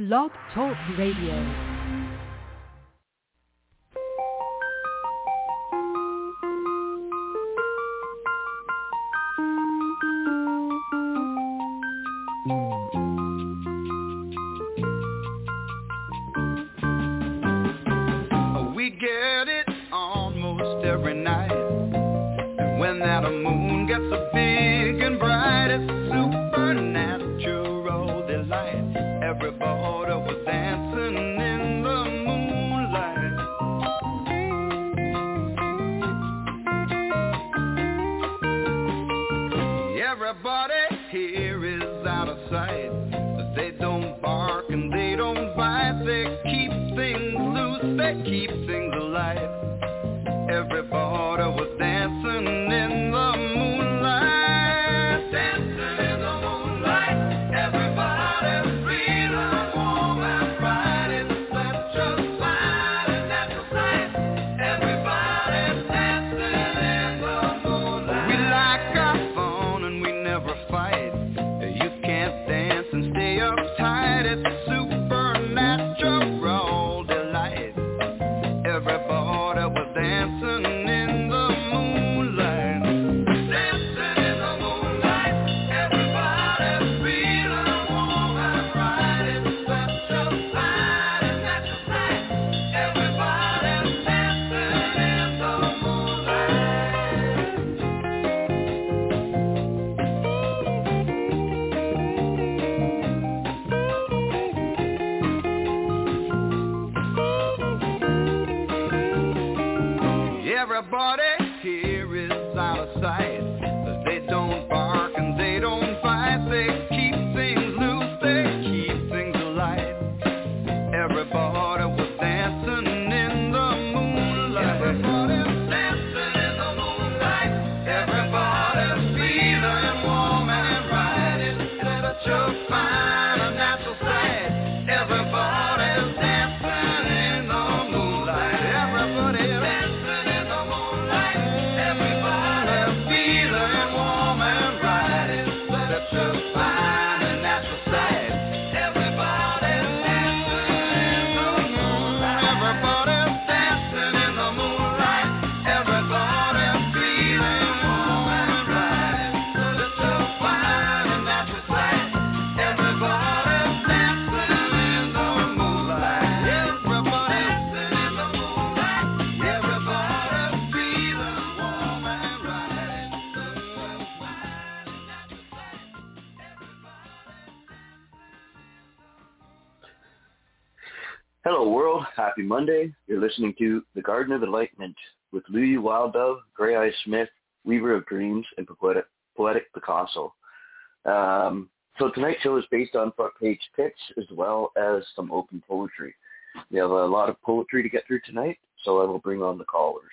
Blog Talk Radio. Hello world, happy Monday. You're listening to The Garden of Enlightenment with Louie Wild Dove, Grey Eye Smith, Weaver of Dreams, and Poetic Picasso. So tonight's show is based on front page picks as well as some open poetry. We have a lot of poetry to get through tonight, so I will bring on the callers.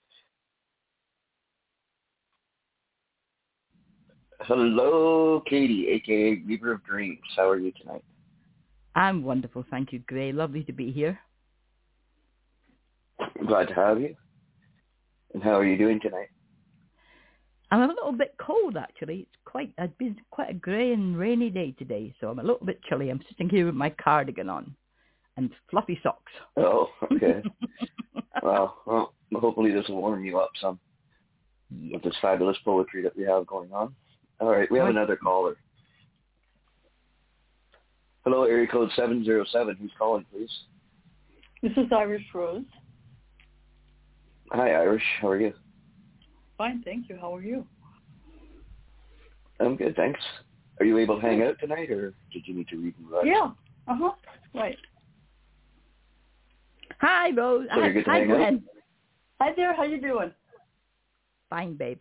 Hello, Katie, aka Weaver of Dreams. How are you tonight? I'm wonderful, thank you, Gray. Lovely to be here. Glad to have you. And how are you doing tonight? I'm a little bit cold, actually. It's been quite a grey and rainy day today, so I'm a little bit chilly. I'm sitting here with my cardigan on and fluffy socks. Oh, okay. well, hopefully this will warm you up some with this fabulous poetry that we have going on. All right, we have another caller. Hello, area code 707. Who's calling, please? This is Irish Rose. Hi, Irish. How are you? Fine, thank you. How are you? I'm good, thanks. Are you able to hang out tonight, or did you need to read and write? Yeah. Right. Hi, Rose. So you're good to Hi, hang Glenn. out? Hi there. How you doing? Fine, babe.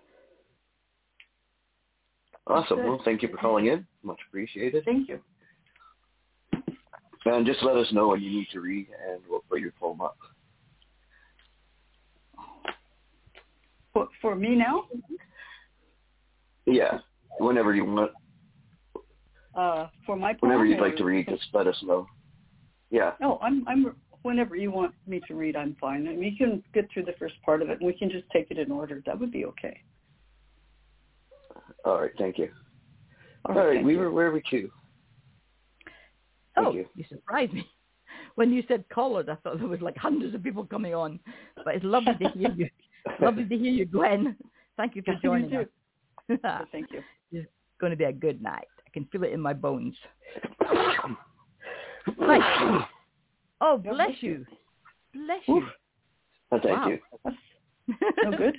Awesome. Well, thank you for calling in. Much appreciated. Thank you. And just let us know when you need to read, and we'll put your poem up. For me now? Yeah, whenever you want. For my poem? Whenever you'd like to read, just let us know. Yeah. No, I'm whenever you want me to read, I'm fine. And we can get through the first part of it, and we can just take it in order. That would be okay. All right, thank you. All right, where are we to? Thank you. You surprised me. When you said callers, I thought there was like hundreds of people coming on. But it's lovely to hear you. Lovely to hear you, Gwen. Thank you for joining us. Thank you. It's going to be a good night. I can feel it in my bones. Right. Oh, bless you. Bless you. Thank you. No good.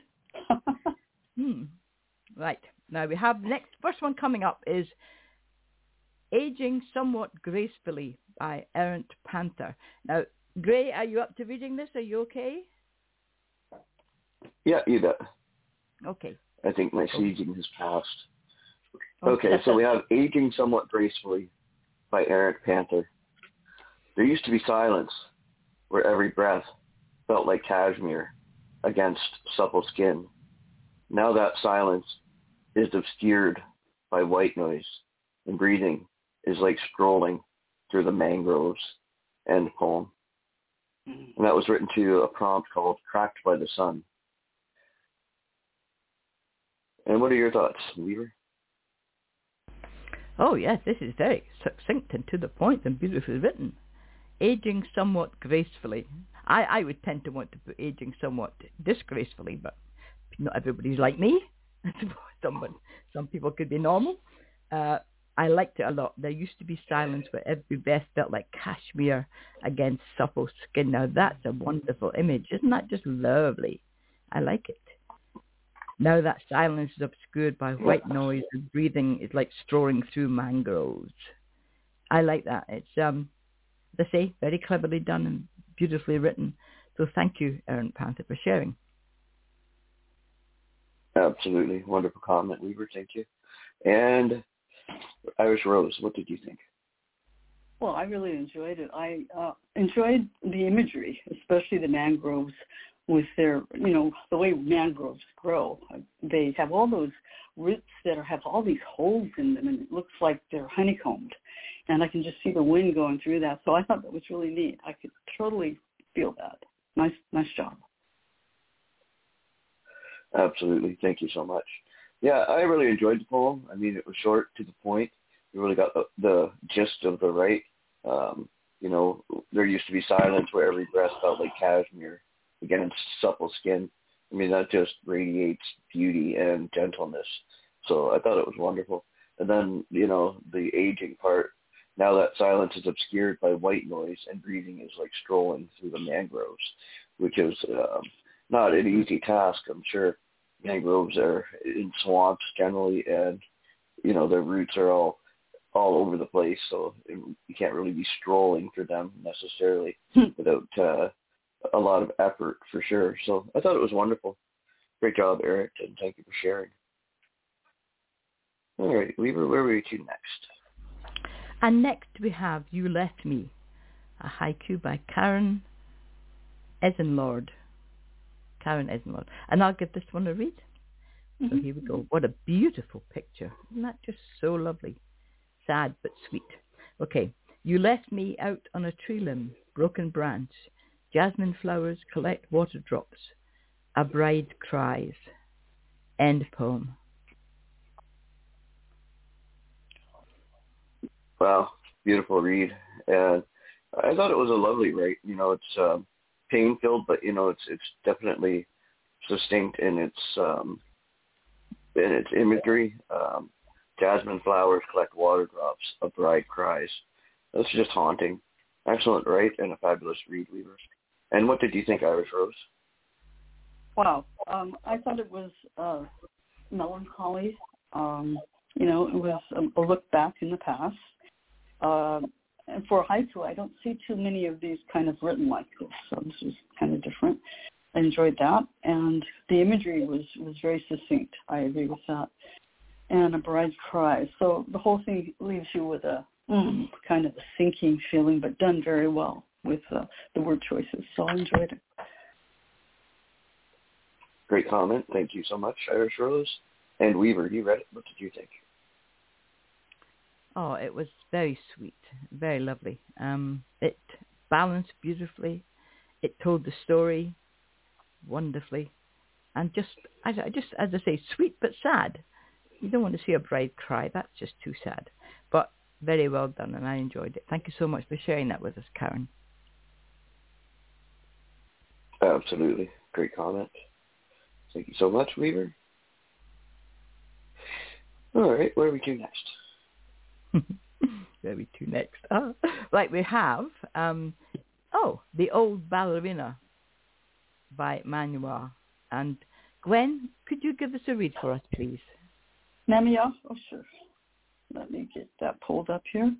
Right. Now we have first one coming up is Aging Somewhat Gracefully by Errant Panther. Now, Gray, are you up to reading this? Are you okay? Yeah, you bet. Okay. I think my seizing has passed. Okay, so we have Aging Somewhat Gracefully by Errant Panther. There used to be silence where every breath felt like cashmere against supple skin. Now that silence is obscured by white noise, and breathing is like strolling through the mangroves. End poem. And that was written to a prompt called Cracked by the Sun. And what are your thoughts, Weaver? Oh, yes, this is very succinct and to the point and beautifully written. Aging somewhat gracefully. I would tend to want to put aging somewhat disgracefully, but not everybody's like me. Some people could be normal. I liked it a lot. There used to be silence where every breath felt like cashmere against supple skin. Now that's a wonderful image. Isn't that just lovely? I like it. Now that silence is obscured by white noise and breathing is like strolling through mangroves. I like that. It's, they say, very cleverly done and beautifully written. So thank you, Errant Panther, for sharing. Absolutely. Wonderful comment, Weaver. Thank you. And Irish Rose, what did you think? Well, I really enjoyed it. I enjoyed the imagery, especially the mangroves with their, the way mangroves grow. They have all those roots that have all these holes in them, and it looks like they're honeycombed. And I can just see the wind going through that. So I thought that was really neat. I could totally feel that. Nice job. Absolutely. Thank you so much. Yeah, I really enjoyed the poem. I mean, it was short, to the point. You really got the gist of the right. There used to be silence where every breath felt like cashmere against supple skin. I mean, that just radiates beauty and gentleness. So I thought it was wonderful. And then, the aging part, now that silence is obscured by white noise and breathing is like strolling through the mangroves, which is not an easy task, I'm sure. Mangroves are in swamps generally, and, their roots are all over the place, so you can't really be strolling through them necessarily without a lot of effort, for sure. So I thought it was wonderful. Great job, Eric, and thank you for sharing. All right, Weaver, where were you to next? And next we have You Left Me, a haiku by Karen Esenlord. And I'll give this one a read. So here we go. What a beautiful picture. Isn't that just so lovely? Sad but sweet. Okay. You left me out on a tree limb, broken branch. Jasmine flowers collect water drops. A bride cries. End poem. Wow. Beautiful read. And I thought it was a lovely write. It's pain-filled, but, it's definitely succinct in its imagery. Jasmine flowers collect water drops. A bride cries. That's just haunting. Excellent write and a fabulous read, Weaver. And what did you think, Irish Rose? Wow. I thought it was melancholy. It was a look back in the past. And for haiku, I don't see too many of these kind of written like this, so this was kind of different. I enjoyed that, and the imagery was very succinct. I agree with that. And a bride's cry. So the whole thing leaves you with a kind of a sinking feeling, but done very well with the word choices. So I enjoyed it. Great comment. Thank you so much, Irish Rose. And Weaver, you read it. What did you think? Oh, it was very sweet, very lovely. It balanced beautifully. It told the story wonderfully, and just as I say, sweet but sad. You don't want to see a bride cry. That's just too sad. But very well done, and I enjoyed it. Thank you so much for sharing that with us, Karen. Absolutely. Great comment. Thank you so much, Weaver. All right, where are we to next? Where are we to next? Right, we have, The Old Ballerina by Manuel. And Gwen, could you give us a read for us, please? Mamia? Oh, sure. Let me get that pulled up here.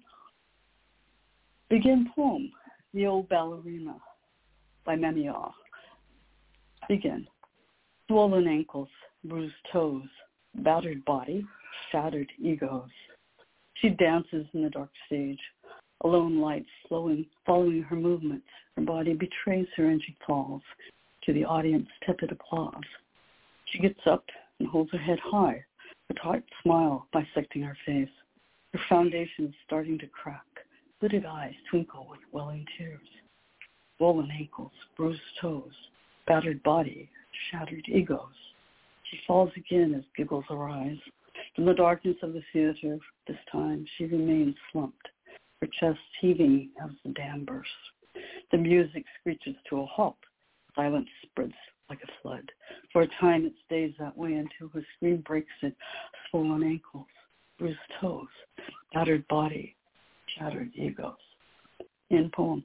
Begin poem, The Old Ballerina by Mamia. Begin. Swollen ankles, bruised toes, battered body, shattered egos. She dances in the dark stage, a lone light following her movements. Her body betrays her and she falls to the audience's tepid applause. She gets up and holds her head high, her tight smile bisecting her face. Her foundation is starting to crack. Hooded eyes twinkle with welling tears. Swollen ankles, bruised toes, battered body, shattered egos. She falls again as giggles arise. From the darkness of the theater, this time she remains slumped, her chest heaving as the dam bursts. The music screeches to a halt. Silence spreads like a flood. For a time it stays that way until her scream breaks it. Swollen ankles, bruised toes, battered body, shattered egos. End poem.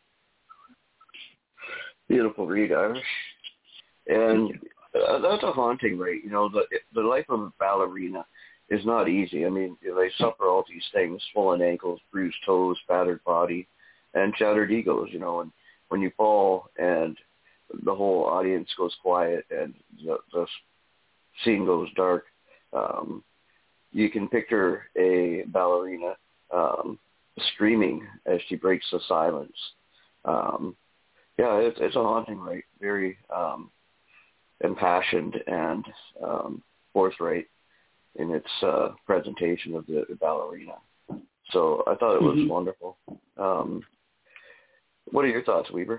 Beautiful read, Irish. And that's a haunting, right? You know, the life of a ballerina is not easy. I mean, they suffer all these things: swollen ankles, bruised toes, battered body, and shattered egos, you know. And when you fall and the whole audience goes quiet and the scene goes dark, you can picture a ballerina screaming as she breaks the silence. It's a haunting, right? Very impassioned and forthright in its presentation of the ballerina. So I thought it was wonderful. What are your thoughts, Weaver?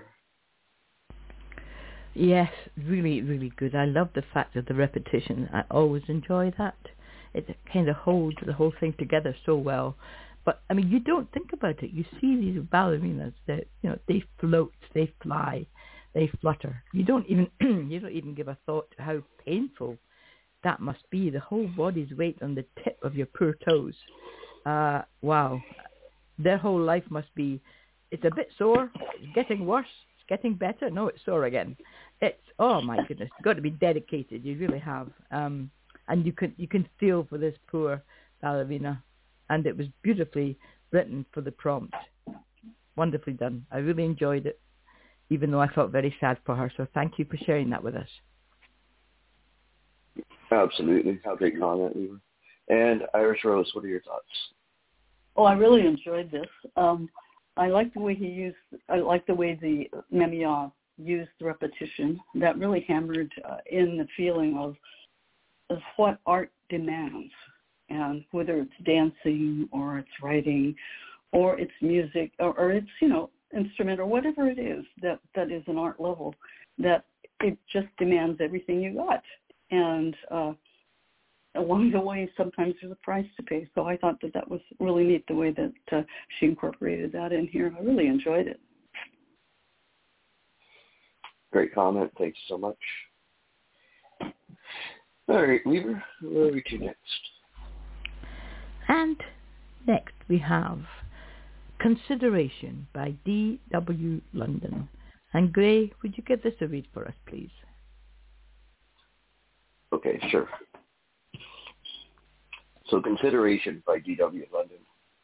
Yes, really, really good. I love the fact of the repetition. I always enjoy that. It kind of holds the whole thing together so well. But, I mean, you don't think about it. You see these ballerinas that, you know, they float, they fly, they flutter. You don't even give a thought to how painful that must be. The whole body's weight on the tip of your poor toes. Wow. Their whole life must be, it's a bit sore, it's getting worse, it's getting better. No, it's sore again. It's, oh my goodness, you've got to be dedicated. You really have. And you can feel for this poor ballerina. And it was beautifully written for the prompt. Wonderfully done. I really enjoyed it, even though I felt very sad for her. So thank you for sharing that with us. Absolutely. Great comment, Weaver. And Irish Rose, what are your thoughts? Oh, I really enjoyed this. I like the way the Mamia used the repetition. That really hammered in the feeling of what art demands. And whether it's dancing or it's writing or it's music or it's, you know, instrument or whatever it is that is an art level, that it just demands everything you got. And along the way, sometimes there's a price to pay. So I thought that was really neat the way that she incorporated that in here. I really enjoyed it. Great comment. Thanks so much. All right, Weaver, where are we to next? And next we have Consideration by D.W. London. And Gray, would you give this a read for us, please? Okay, sure. So Consideration by D.W. London.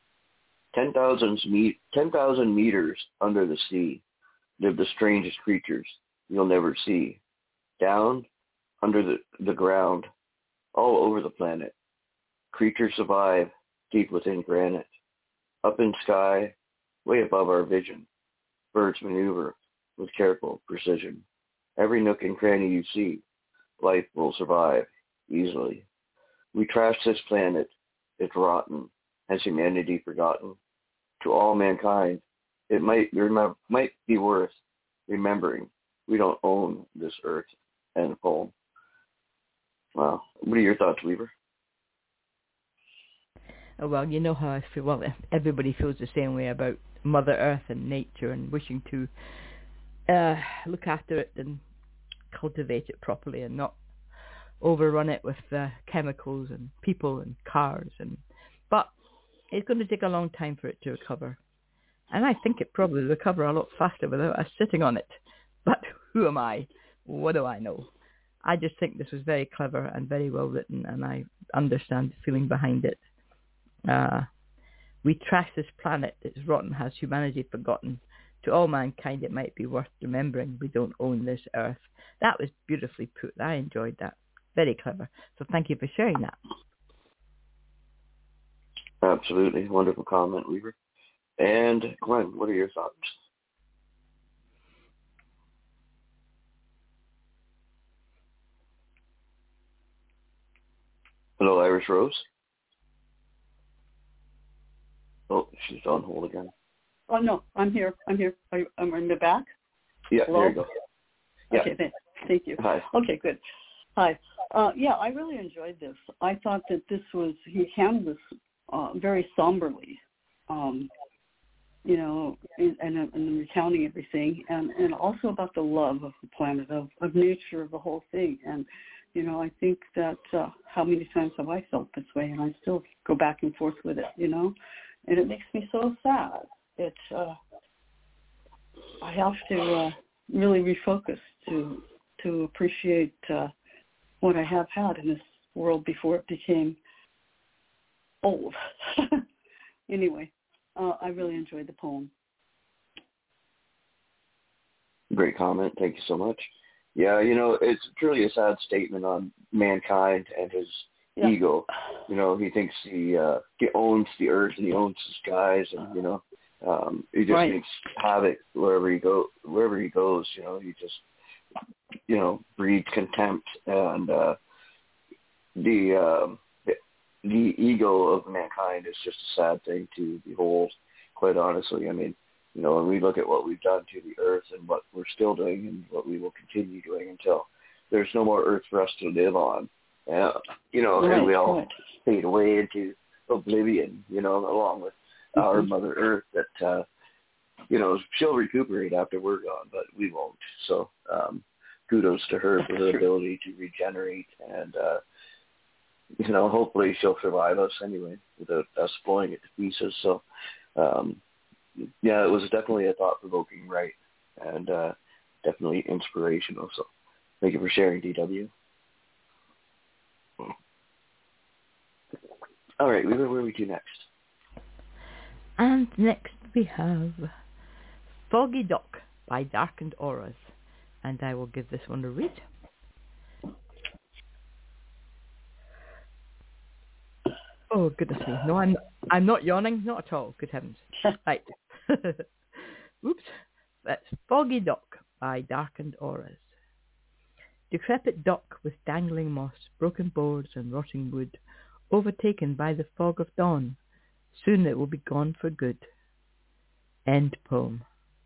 10,000 meters under the sea live the strangest creatures you'll never see. Down under the ground, all over the planet, creatures survive deep within granite. Up in sky, way above our vision, birds maneuver with careful precision. Every nook and cranny you see, life will survive easily. We trash this planet, it's rotten. Has humanity forgotten? To all mankind, it might be worth remembering we don't own this earth. End poem. Wow. What are your thoughts, Weaver? Oh, well, you know how I feel. Well, everybody feels the same way about Mother Earth and nature and wishing to look after it and cultivate it properly and not overrun it with chemicals and people and cars. But it's going to take a long time for it to recover. And I think it probably will recover a lot faster without us sitting on it. But who am I? What do I know? I just think this was very clever and very well written, and I understand the feeling behind it. We trash this planet, it's rotten, has humanity forgotten? To all mankind it might be worth remembering we don't own this earth. That was beautifully put. I enjoyed that. Very clever. So thank you for sharing that. Absolutely. Wonderful comment, Weaver. And Glenn, what are your thoughts? Hello, Irish Rose. Oh, she's on hold again. Oh, no, I'm here. Am I in the back? Yeah, Hello? there you go. Yeah. Okay, thank you. Hi. Okay, good. Hi. Yeah, I really enjoyed this. I thought that he handled this very somberly, and recounting everything, and also about the love of the planet, of nature, of the whole thing. And, I think that how many times have I felt this way, and I still go back and forth with it, and it makes me so sad. I have to really refocus to appreciate what I have had in this world before it became old. Anyway, I really enjoyed the poem. Great comment. Thank you so much. Yeah, it's truly a sad statement on mankind and his ego. He thinks he owns the earth and he owns the skies, and he just makes havoc wherever he goes. He just breeds contempt, and the ego of mankind is just a sad thing to behold. Quite honestly, I mean, when we look at what we've done to the earth and what we're still doing and what we will continue doing until there's no more earth for us to live on, and we all fade away into oblivion, along with our Mother Earth, that, she'll recuperate after we're gone, but we won't. So kudos to her for her ability to regenerate, and, hopefully she'll survive us anyway without us blowing it to pieces. So, it was definitely a thought-provoking write, and definitely inspirational. So thank you for sharing, DW. All right, where are we to next? And next we have Foggy Dock by Darkened Auras, and I will give this one a read. Oh, goodness me. No, I'm not yawning. Not at all. Good heavens. Right. Oops. That's Foggy Dock by Darkened Auras. Decrepit dock with dangling moss, broken boards and rotting wood, overtaken by the fog of dawn. Soon it will be gone for good. End poem.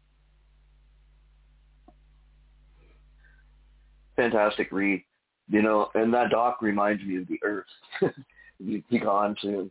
Fantastic read. And that dock reminds me of the earth. You'd be gone soon.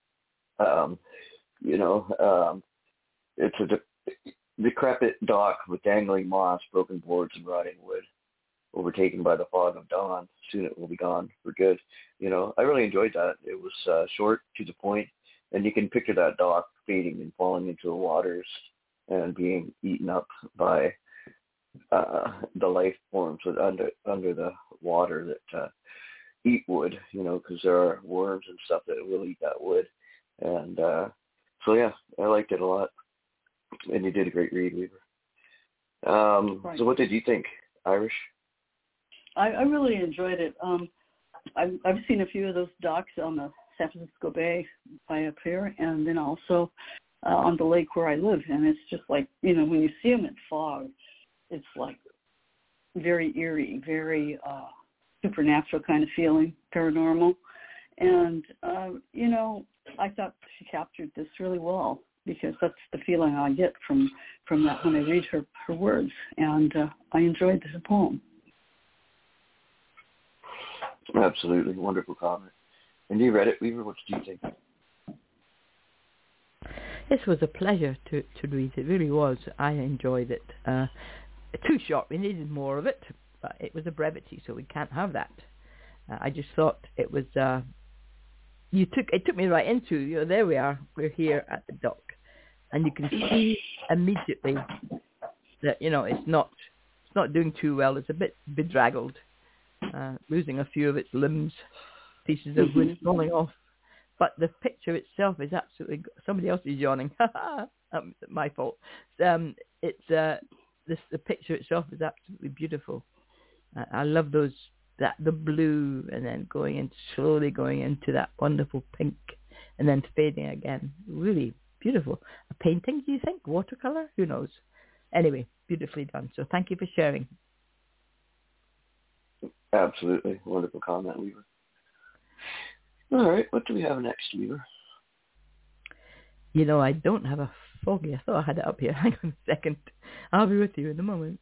It's a decrepit dock with dangling moss, broken boards, and rotting wood, overtaken by the fog of dawn. Soon it will be gone for good. I really enjoyed that. It was short, to the point, and you can picture that dock fading and falling into the waters and being eaten up by the life forms under the water that eat wood, because there are worms and stuff that will eat that wood. And I liked it a lot. And you did a great read, Weaver. So what did you think, Irish? I really enjoyed it. I've seen a few of those docks on the San Francisco Bay by up here, and then also on the lake where I live. And it's just like, when you see them in fog, it's like very eerie, very supernatural kind of feeling, paranormal. And, I thought she captured this really well, because that's the feeling I get from that when I read her words. And I enjoyed the poem. Absolutely. Wonderful comment. And you read it, Weaver. What did you think? This was a pleasure to read. It really was. I enjoyed it. Too short. We needed more of it, but it was a brevity, so we can't have that. I just thought it was. It took me right into. There we are. We're here at the dock, and you can see immediately that it's not doing too well. It's a bit bedraggled, losing a few of its limbs, pieces of wood falling off. But the picture itself is absolutely. Somebody else is yawning. My fault. The picture itself is absolutely beautiful. I love the blue, and then slowly going into that wonderful pink, and then fading again. Really beautiful. A painting, do you think? Watercolor? Who knows? Anyway, beautifully done. So thank you for sharing. Absolutely. Wonderful comment, Weaver. All right, what do we have next, Weaver? I don't have a foggy. I thought I had it up here. Hang on a second. I'll be with you in a moment.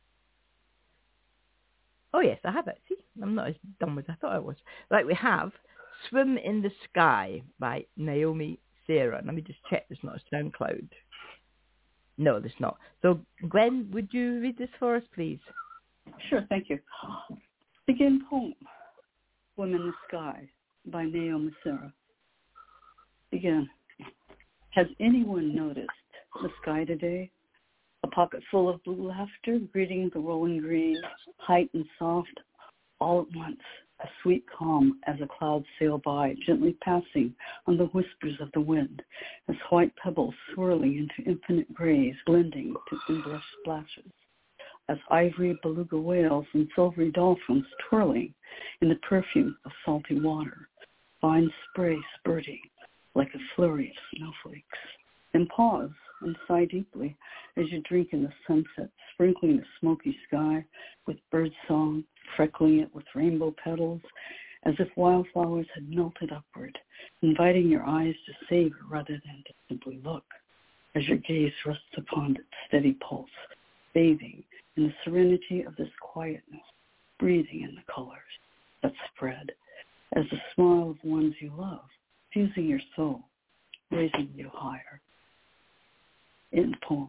Oh, yes, I have it. See, I'm not as dumb as I thought I was. Right, we have Swim in the Sky by Naomi Sarah. Let me just check there's not a SoundCloud. No, there's not. So, Gwen, would you read this for us, please? Sure, thank you. Begin poem, Swim in the Sky by Naomi Sarah. Begin. Has anyone noticed the sky today? A pocket full of blue laughter, greeting the rolling green, height and soft, all at once, a sweet calm as a cloud sail by, gently passing on the whispers of the wind, as white pebbles swirling into infinite grays, blending to endless splashes, as ivory beluga whales and silvery dolphins twirling in the perfume of salty water, fine spray spurting like a flurry of snowflakes. Then pause and sigh deeply as you drink in the sunset, sprinkling the smoky sky with bird song, freckling it with rainbow petals, as if wildflowers had melted upward, inviting your eyes to savor rather than to simply look, as your gaze rests upon its steady pulse, bathing in the serenity of this quietness, breathing in the colors that spread, as the smile of ones you love, fusing your soul, raising you higher. End poem.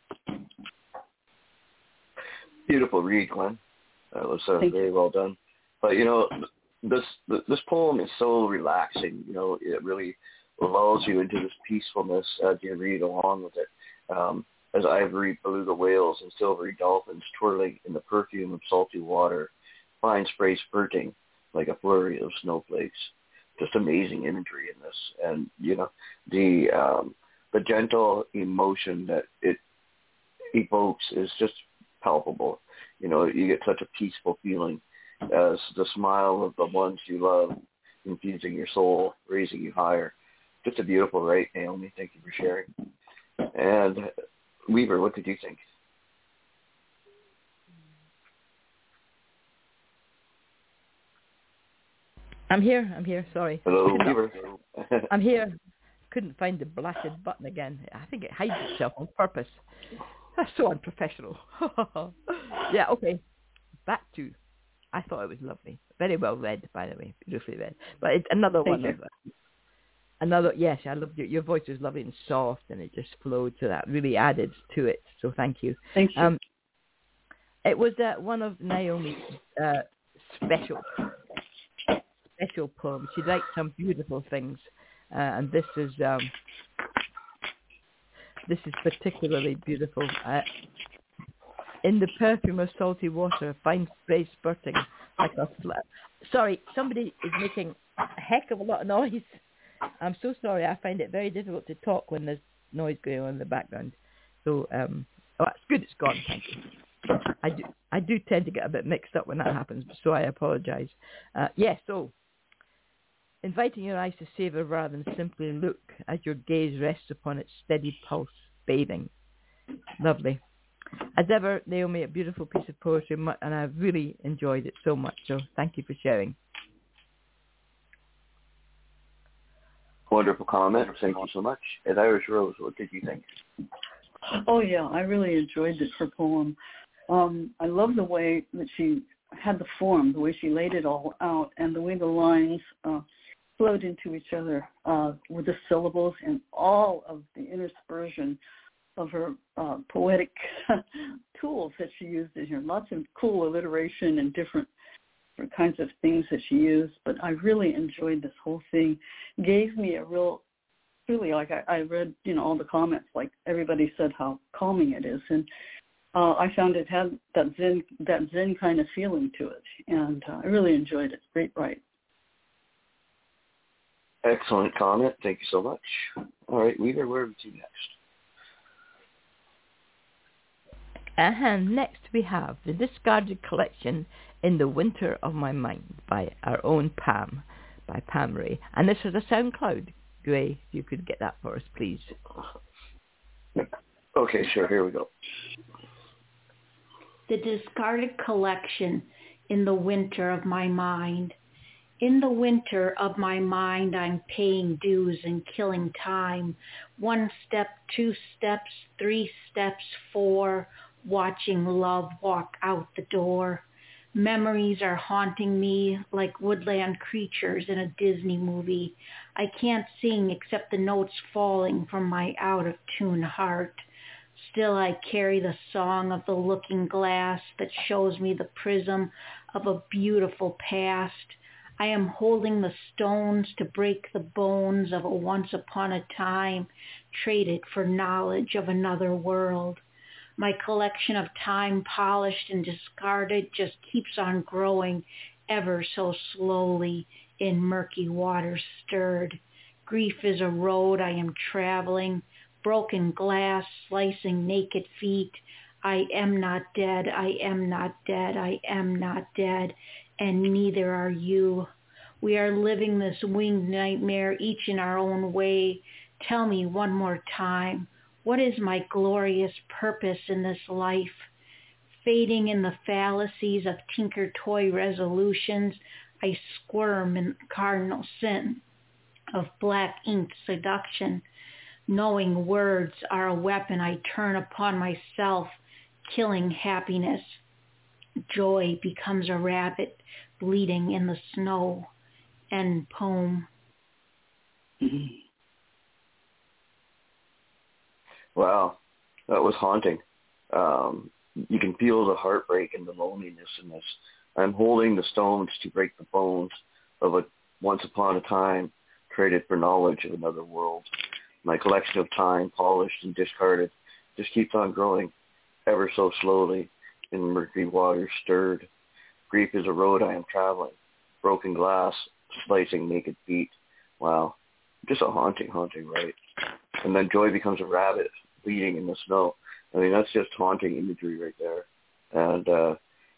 Beautiful read, Glenn. That was very well done. But this poem is so relaxing. It really lulls you into this peacefulness as you read along with it. As ivory beluga whales and silvery dolphins twirling in the perfume of salty water, fine spray spurting like a flurry of snowflakes. Just amazing imagery in this, and the gentle emotion that it evokes is just palpable. You get such a peaceful feeling as the smile of the ones you love infusing your soul, raising you higher. Just a beautiful write, Naomi. Thank you for sharing. And Weaver, what did you think? I'm here. Sorry. Hello, Weaver. I'm here. Couldn't find the blasted button again. I think it hides itself on purpose. That's so unprofessional. Yeah, okay. Back to, I thought it was lovely. Very well read, by the way. Beautifully read. But it's another one of yes, I loved your voice was lovely and soft, and it just flowed, so that really added to it. So thank you. Thank you. It was one of Naomi's special poems. She writes some beautiful things, and this is particularly beautiful. In the perfume of salty water, fine spray spurting like a Sorry, somebody is making a heck of a lot of noise. I'm so sorry. I find it very difficult to talk when there's noise going on in the background. So, it's good it's gone, thank you. I do tend to get a bit mixed up when that happens, so I apologize. So inviting your eyes to savor rather than simply look as your gaze rests upon its steady pulse, bathing. Lovely. As ever, Naomi, a beautiful piece of poetry, and I've really enjoyed it so much, so thank you for sharing. Wonderful comment. Thank you so much. And Irish Rose, what did you think? Oh, yeah, I really enjoyed her poem. I love the way that she had the form, the way she laid it all out, and the way the lines flowed into each other with the syllables and all of the interspersion of her poetic tools that she used in here. Lots of cool alliteration and different kinds of things that she used. But I really enjoyed this whole thing. Gave me a real, really, like I read, all the comments, like everybody said how calming it is. And I found it had that zen kind of feeling to it. And I really enjoyed it. Great write. Excellent comment. Thank you so much. All right, Weaver, where are we to next? And next we have The Discarded Collection in the Winter of My Mind by our own Pam, by Pam Ray. And this is a SoundCloud. Gray, if you could get that for us, please. Okay, sure. Here we go. The Discarded Collection in the Winter of My Mind. In the winter of my mind, I'm paying dues and killing time. 1 step, 2 steps, 3 steps, 4, watching love walk out the door. Memories are haunting me like woodland creatures in a Disney movie. I can't sing except the notes falling from my out-of-tune heart. Still I carry the song of the looking glass that shows me the prism of a beautiful past. I am holding the stones to break the bones of a once upon a time, traded for knowledge of another world. My collection of time polished and discarded just keeps on growing ever so slowly in murky waters stirred. Grief is a road I am traveling, broken glass slicing naked feet. I am not dead, I am not dead, I am not dead, and neither are you. We are living this winged nightmare each in our own way. Tell me one more time, what is my glorious purpose in this life? Fading in the fallacies of tinker toy resolutions, I squirm in cardinal sin of black inked seduction. Knowing words are a weapon I turn upon myself, killing happiness. Joy becomes a rabbit bleeding in the snow. End poem. Wow, that was haunting. You can feel the heartbreak and the loneliness in this. I'm holding the stones to break the bones of a once upon a time traded for knowledge of another world. My collection of time, polished and discarded, just keeps on growing ever so slowly in murky waters stirred. Grief is a road I am traveling, broken glass, slicing naked feet. Wow, just a haunting, right? And then joy becomes a rabbit bleeding in the snow. I mean, that's just haunting imagery right there. And,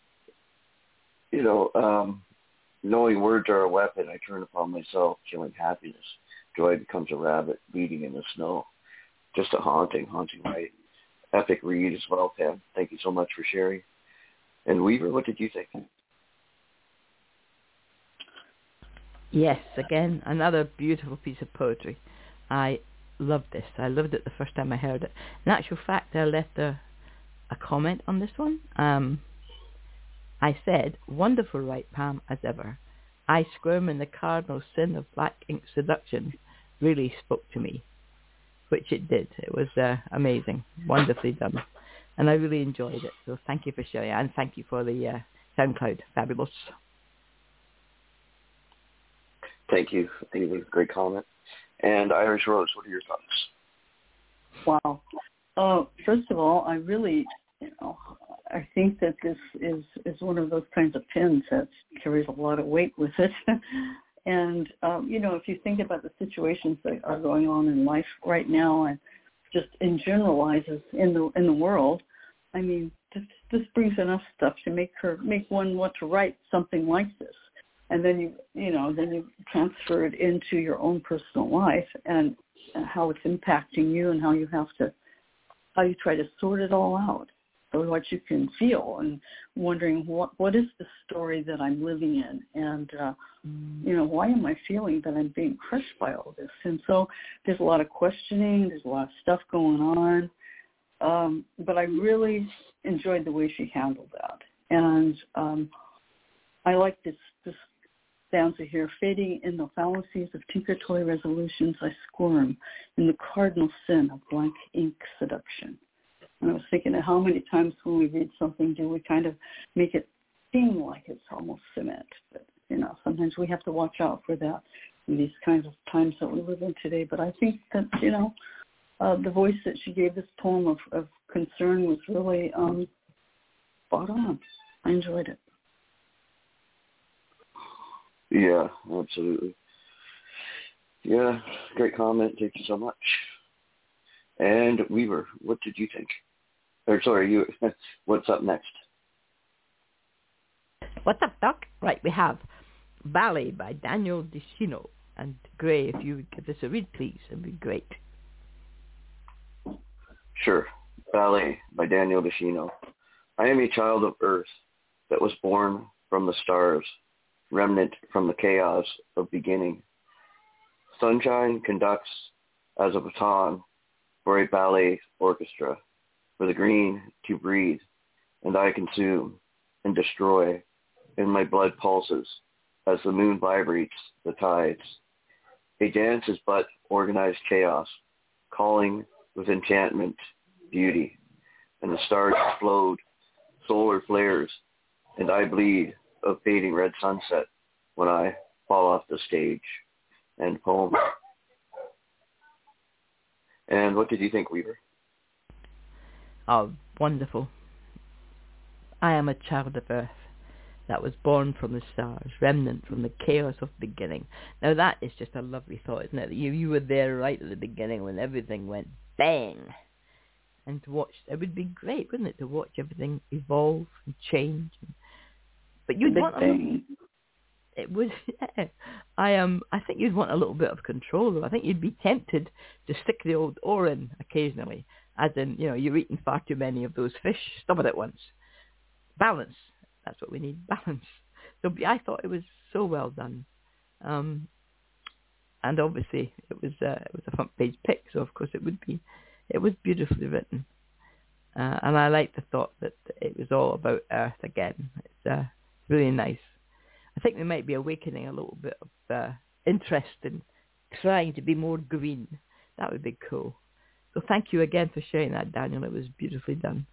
knowing words are a weapon, I turn upon myself, killing happiness. Joy becomes a rabbit bleeding in the snow. Just a haunting, right? Epic read as well, Pam. Thank you so much for sharing. And Weaver, what did you think? Yes, again, another beautiful piece of poetry. I loved this. I loved it the first time I heard it. In actual fact, I left a comment on this one. I said, wonderful right, Pam, as ever. I squirm in the cardinal sin of black ink seduction really spoke to me, which it did. It was amazing, wonderfully done. And I really enjoyed it. So thank you for sharing, and thank you for the SoundCloud. Fabulous. Thank you. Great comment. And Irish Rose, what are your thoughts? Wow. First of all, I really, I think that this is one of those kinds of pins that carries a lot of weight with it. And, if you think about the situations that are going on in life right now and just in generalizes in the world, I mean, this brings enough stuff to make one want to write something like this. And then you transfer it into your own personal life and how it's impacting you and how you try to sort it all out. So what you can feel and wondering what is the story that I'm living in, and why am I feeling that I'm being crushed by all this? And so there's a lot of questioning, there's a lot of stuff going on, but I really enjoyed the way she handled that, and I like this stanza here. Fading in the fallacies of tinker-toy resolutions, I squirm in the cardinal sin of blank ink seduction. And I was thinking of how many times when we read something do we kind of make it seem like it's almost cement. But, sometimes we have to watch out for that in these kinds of times that we live in today. But I think that, the voice that she gave this poem of concern was really spot on. I enjoyed it. Yeah, absolutely. Yeah, great comment. Thank you so much. And Weaver, what did you think? You. What's up next? What's up, Doc? Right, we have Ballet by Daniel DeCino. And Gray, if you would give this a read, please, it'd be great. Sure. Ballet by Daniel DeCino. I am a child of earth that was born from the stars, remnant from the chaos of beginning. Sunshine conducts as a baton for a ballet orchestra, for the green to breathe, and I consume and destroy, and my blood pulses as the moon vibrates the tides. A dance is but organized chaos, calling with enchantment beauty, and the stars explode, solar flares, and I bleed of fading red sunset when I fall off the stage. End poem. And what did you think, Weaver? Oh, wonderful. I am a child of earth that was born from the stars, remnant from the chaos of beginning. Now that is just a lovely thought, isn't it? You were there right at the beginning when everything went bang. And to watch, it would be great, wouldn't it, to watch everything evolve and change. But you'd want it would. Yeah. I think you'd want a little bit of control, though. I think you'd be tempted to stick the old oar in occasionally, as in, you're eating far too many of those fish. Stop it at once. Balance. That's what we need. Balance. So I thought it was so well done, and obviously it was a front page pick. So of course it would be. It was beautifully written, and I like the thought that it was all about Earth again. It's really nice. I think we might be awakening a little bit of interest in trying to be more green. That would be cool. So thank you again for sharing that, Daniel. It was beautifully done.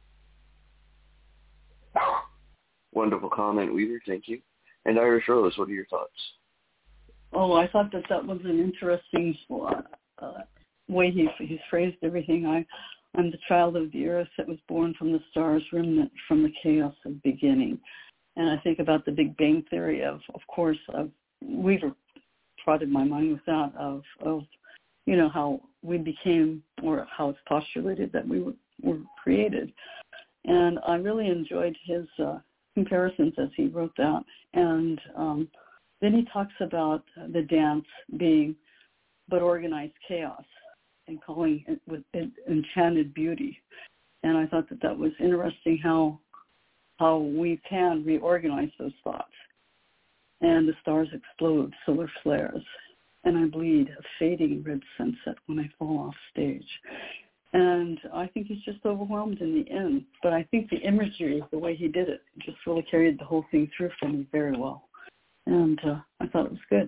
Wonderful comment, Weaver. Thank you. And Irish Rose, what are your thoughts? Oh, I thought that was an interesting way he's phrased everything. I'm the child of the earth that was born from the stars, remnant from the chaos of beginning. And I think about the Big Bang Theory of course, Weaver prodded my mind with that of how we became, or how it's postulated that we were created. And I really enjoyed his comparisons as he wrote that. And then he talks about the dance being but organized chaos and calling it with enchanted beauty. And I thought that was interesting how we can reorganize those thoughts. And the stars explode, solar flares, and I bleed a fading red sunset when I fall off stage. And I think he's just overwhelmed in the end. But I think the imagery, the way he did it, just really carried the whole thing through for me very well. And I thought it was good.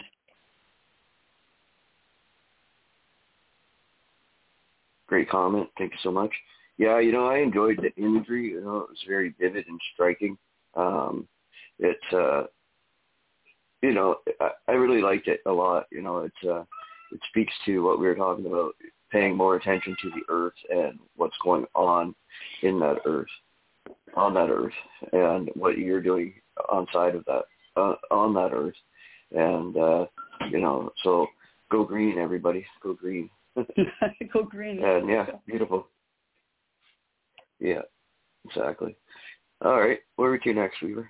Great comment. Thank you so much. Yeah, I enjoyed the imagery. It was very vivid and striking. I really liked it a lot. It speaks to what we were talking about, paying more attention to the earth and what's going on in that earth, on that earth, and what you're doing on side of that, on that earth. And, so go green, everybody. Go green. Go green. And yeah, beautiful. Yeah, exactly. All right, where are we to next, Weaver?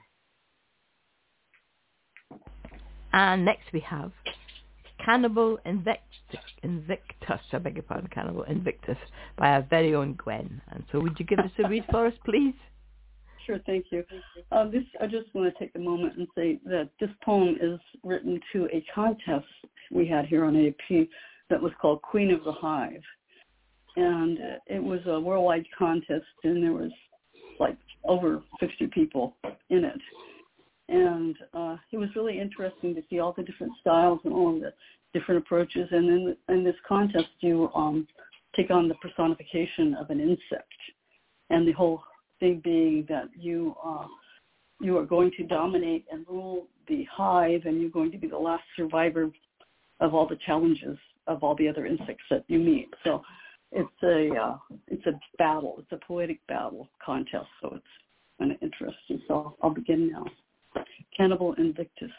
And next we have Cannibal Invictus, I beg your pardon, Cannibal Invictus by our very own Gwen. And so would you give us a read for us, please? Sure, thank you. I just want to take a moment and say that this poem is written to a contest we had here on AP that was called Queen of the Hive. And it was a worldwide contest, and there was like over 50 people in it. And it was really interesting to see all the different styles and all the different approaches. And then in this contest, you take on the personification of an insect, and the whole thing being that you are going to dominate and rule the hive, and you're going to be the last survivor of all the challenges of all the other insects that you meet. So it's a battle. It's a poetic battle contest. So it's kind of interesting. So I'll begin now. Cannibal Invictus.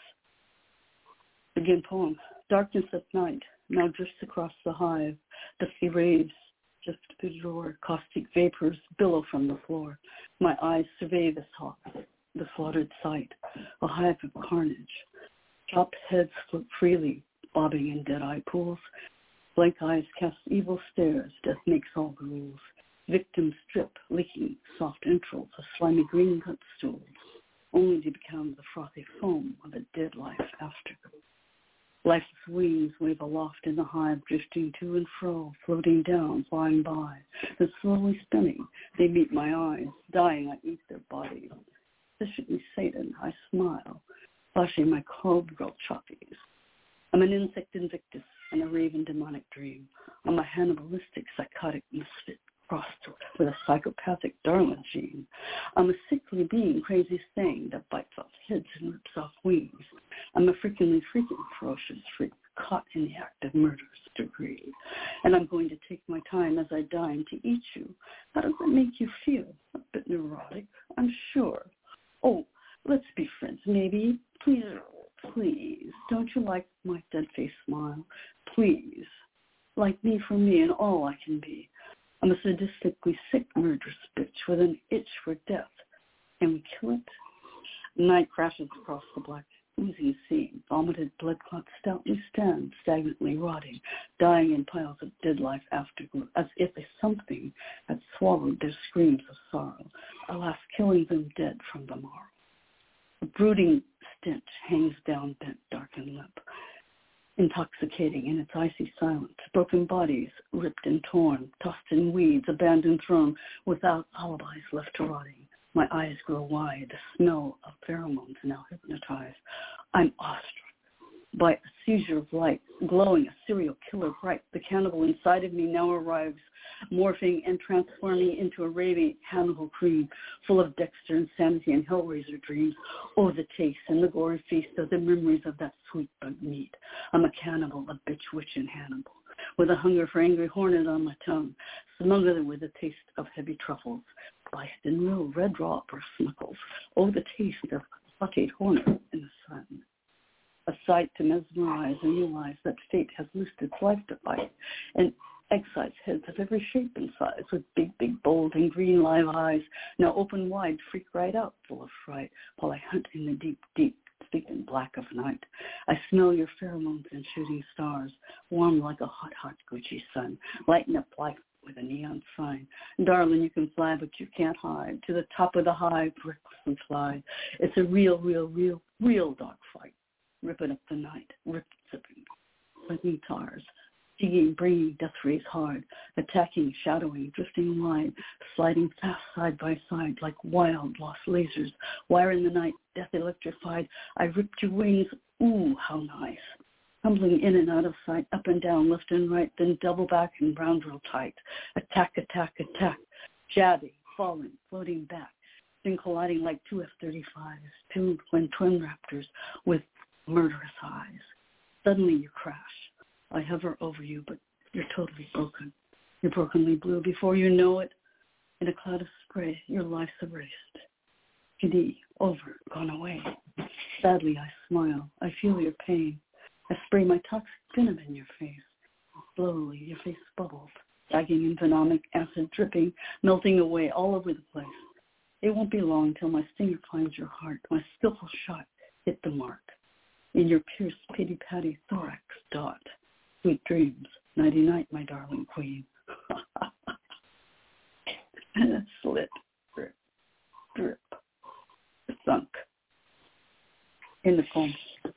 Begin poem. Darkness at night now drifts across the hive. Dusky rays drift through the door. Caustic vapors billow from the floor. My eyes survey this hawk, the slaughtered sight, a hive of carnage. Chopped heads float freely, bobbing in dead-eye pools. Blank eyes cast evil stares. Death makes all the rules. Victims strip, licking soft entrails of slimy green gut stools, only to become the frothy foam of a dead life afterglow. Lifeless wings wave aloft in the hive, drifting to and fro, floating down, flying by. Then slowly spinning, they meet my eyes. Dying, I eat their bodies. Sufficiently Satan, I smile, flashing my cold-grilled choppies. I'm an insect invictus and a raven demonic dream. I'm a cannibalistic, psychotic misfit, crossed with a psychopathic Darwin gene. I'm a sickly being, crazy thing that bites off heads and rips off wings. I'm a freaking ferocious freak, caught in the act of murderous degree. And I'm going to take my time as I dine to eat you. How does that make you feel? A bit neurotic, I'm sure. Oh, let's be friends, maybe. Please, please, don't you like my dead-faced smile? Please, like me for me and all I can be. I'm a sadistically sick, murderous bitch with an itch for death. Can we kill it? Night crashes across the black, oozing sea. Vomited blood clots stoutly stand, stagnantly rotting, dying in piles of dead life afterglow, as if a something had swallowed their screams of sorrow, alas, killing them dead from the morrow. A brooding stench hangs down bent, darkened lip, intoxicating in its icy silence. Broken bodies, ripped and torn, tossed in weeds, abandoned thrown, without alibis left to rotting. My eyes grow wide, the smell of pheromones now hypnotize. I'm awestruck by a seizure of light, glowing a serial killer bright. The cannibal inside of me now arrives, morphing and transforming into a raving Hannibal cream, full of Dexter insanity and Hellraiser dreams. Oh, the taste and the gory feast of the memories of that sweet bug meat. I'm a cannibal, a bitch, witch, and Hannibal, with a hunger for angry hornet on my tongue, smothered with the taste of heavy truffles, spiced in real red raw breast knuckles. Oh, the taste of sauteed hornet in the sun. A sight to mesmerize and realize that fate has loosed its life to fight, and excise heads of every shape and size, with big, bold, and green live eyes, now open wide, freak right out, full of fright, while I hunt in the deep, thick and black of night. I smell your pheromones and shooting stars, warm like a hot Gucci sun, lighten up life with a neon sign. Darling, you can fly, but you can't hide. To the top of the hive, recklessly fly. It's a real dog fight. Ripping up the night, rip-zipping, lightning tars, digging, bringing death rays hard, attacking, shadowing, drifting wide, sliding fast side by side like wild lost lasers, wire in the night, death electrified. I ripped your wings, ooh, how nice. Tumbling in and out of sight, up and down, left and right, then double back and round real tight. Attack, jabbing, falling, floating back, then colliding like two F-35s, two twin raptors with murderous eyes. Suddenly you crash. I hover over you, but you're totally broken. You're brokenly blue. Before you know it, in a cloud of spray, your life's erased. PD, over, gone away. Sadly, I smile. I feel your pain. I spray my toxic venom in your face. Slowly, your face bubbles, sagging in venomic acid dripping, melting away all over the place. It won't be long till my stinger finds your heart. My skillful shot hit the mark. In your pierced pity-patty thorax dot. Sweet dreams. Nighty-night, my darling queen. Slit. Drip. Drip. Sunk. In the foam.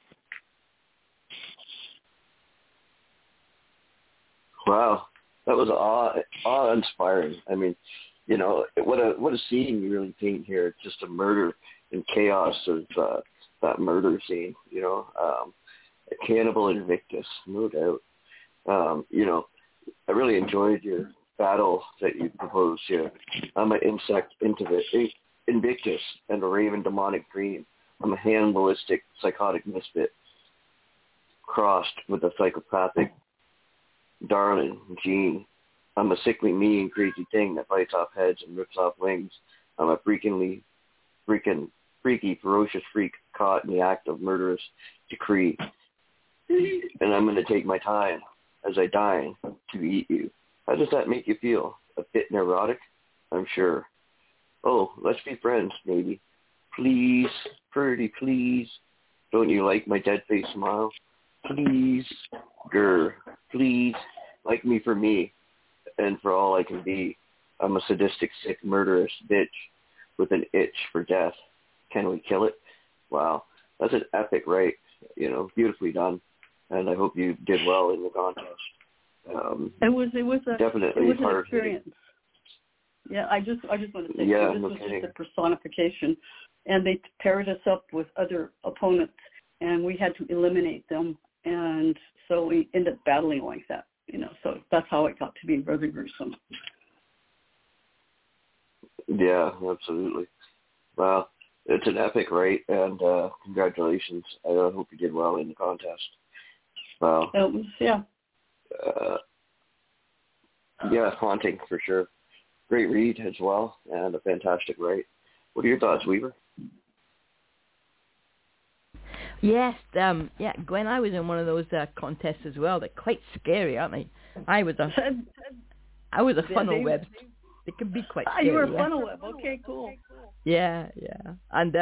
Wow. That was awe-inspiring. I mean, what a scene you really paint here. Just a murder and chaos of that murder scene, Cannibal Invictus, no doubt. I really enjoyed your battle that you proposed here. I'm an insect Invictus and a raven demonic dream. I'm a cannibalistic psychotic misfit crossed with a psychopathic darling gene. I'm a sickly, mean, crazy thing that bites off heads and rips off wings. I'm a freaky, ferocious freak caught in the act of murderous decree. And I'm going to take my time as I dine to eat you. How does that make you feel? A bit neurotic? I'm sure. Oh, let's be friends, maybe. Please, pretty, please. Don't you like my dead face smile? Please, grr, please, like me for me and for all I can be. I'm a sadistic, sick, murderous bitch with an itch for death. Can we kill it? Wow, that's an epic right, beautifully done. And I hope you did well in the contest. It was definitely an experience. Yeah, I just want to say this was just a personification, and they paired us up with other opponents, and we had to eliminate them, and so we ended up battling like that. So that's how it got to be rather gruesome. Yeah, absolutely. Well, it's an epic right, and congratulations. I hope you did well in the contest. Wow. It was, yeah. Haunting for sure. Great read as well, and a fantastic write. What are your thoughts, Weaver? Yes, Gwen, I was in one of those contests as well. They're quite scary, aren't they? I was a funnel web. They can be quite scary. You were a funnel web. Okay, cool. Yeah. And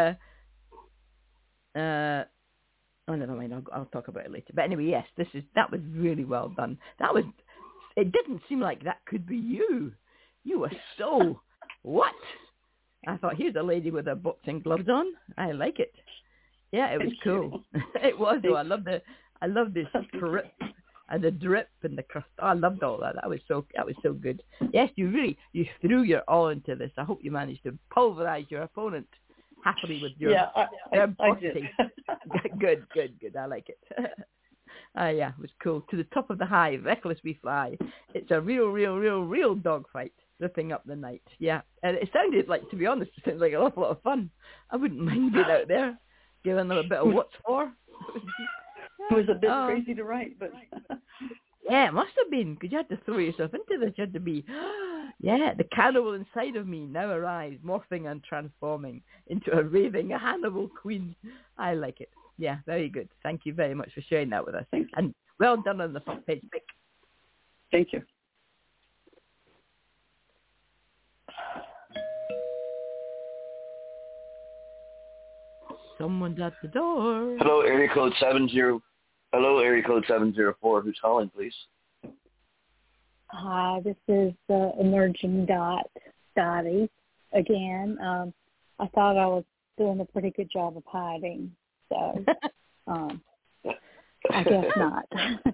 never mind. I'll talk about it later. But anyway, yes, that was really well done. It didn't seem like that could be you. You were so what? I thought, here's a lady with her boxing gloves on. I like it. Yeah, it was cool. It was though. I love this drip and the drip and the crust. Oh, I loved all that. That was so good. Yes, you threw your all into this. I hope you managed to pulverize your opponent happily with your I did. Good. I like it. It was cool. To the top of the hive, reckless we fly. It's a real dogfight, ripping up the night. Yeah, and it sounded like, to be honest, it sounded like an awful lot of fun. I wouldn't mind being out there, giving them a bit of what's for. It was a bit crazy to write, but... Yeah, it must have been, because you had to throw yourself into this. You had to be, the cannibal inside of me now arrives, morphing and transforming into a raving Hannibal queen. I like it. Yeah, very good. Thank you very much for sharing that with us. And well done on the front page pick. Thank you. Someone's at the door. Hello, area code 704. Who's calling, please? Hi, this is Emerging Dottie again. I thought I was doing a pretty good job of hiding, so I guess not.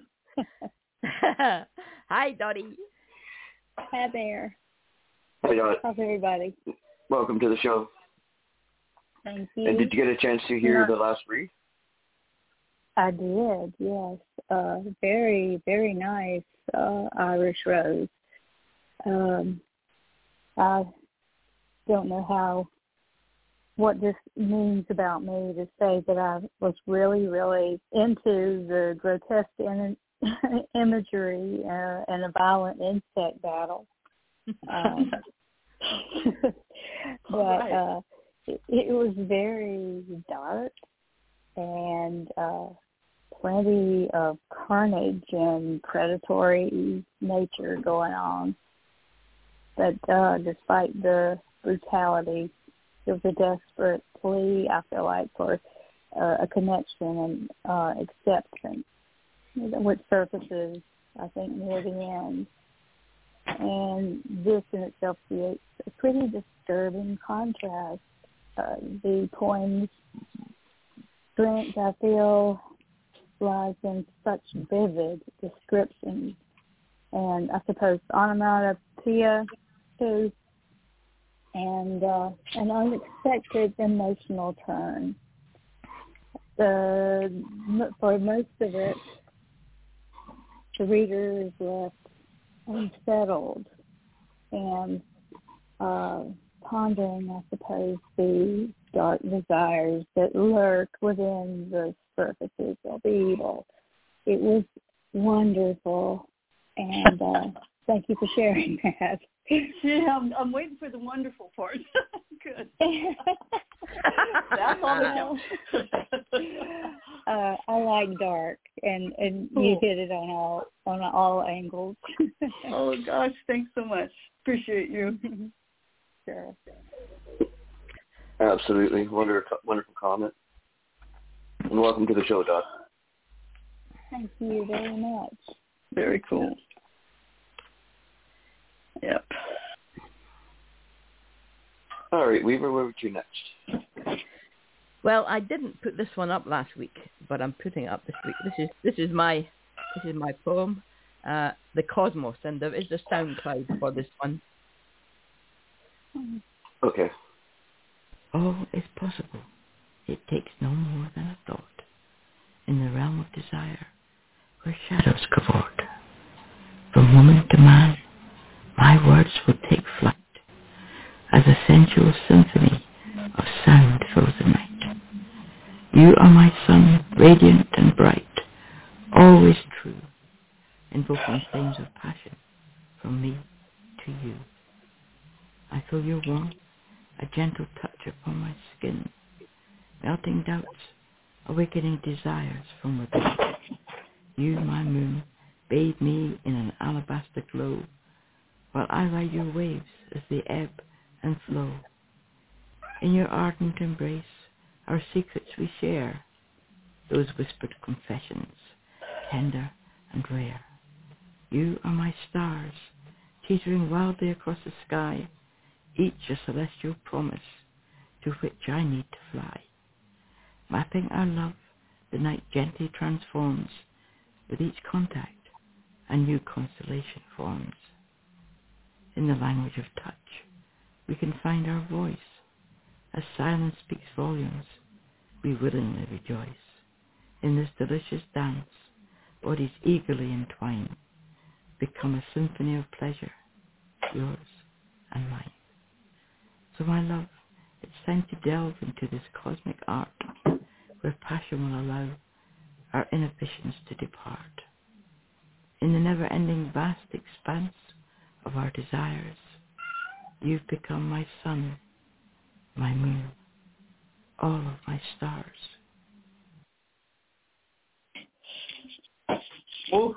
Hi, Dottie. Hi there. Hi, Dot. How's everybody? Welcome to the show. Thank you. And did you get a chance to hear the last read? I did, yes. Very, very nice Irish Rose. I don't know what this means about me to say that I was really, really into the grotesque imagery and a violent insect battle. But it was very dark and plenty of carnage and predatory nature going on. But despite the brutality, it was a desperate plea, I feel like, for a connection and acceptance, which surfaces, I think, near the end. And this in itself creates a pretty disturbing contrast. The poem's strength, I feel, lies in such vivid descriptions, and I suppose onomatopoeia too, and an unexpected emotional turn. for most of it, the reader is left unsettled and pondering, I suppose, the dark desires that lurk within the surfaces of evil. It was wonderful, and thank you for sharing that. Yeah, I'm waiting for the wonderful part. Good. That's all that counts. I like dark, and cool. You hit it on all angles. Oh gosh, thanks so much. Appreciate you. Sure. Absolutely, wonderful comment, and welcome to the show, Dot. Thank you very much. Very cool. Yep. All right, Weaver, where would you next? Well, I didn't put this one up last week, but I'm putting it up this week. This is my poem, The Cosmos, and there is a SoundCloud for this one. Okay. All is possible. It takes no more than a thought. In the realm of desire, where shadows cavort. From woman to man, my words will take flight, as a sensual symphony of sound fills the night. You are my sun, radiant and bright, always true, invoking flames of passion from me to you. I feel your warmth, a gentle touch upon my skin, melting doubts, awakening desires from within. You, my moon, bathe me in an alabaster glow, while I ride your waves as they ebb and flow. In your ardent embrace, our secrets we share, those whispered confessions, tender and rare. You are my stars, teetering wildly across the sky, each a celestial promise to which I need to fly. Mapping our love, the night gently transforms. With each contact, a new constellation forms. In the language of touch, we can find our voice. As silence speaks volumes, we willingly rejoice. In this delicious dance, bodies eagerly entwine, become a symphony of pleasure, yours and mine. So my love, it's time to delve into this cosmic art, where passion will allow our inhibitions to depart. In the never-ending vast expanse of our desires, you've become my sun, my moon, all of my stars. Oh.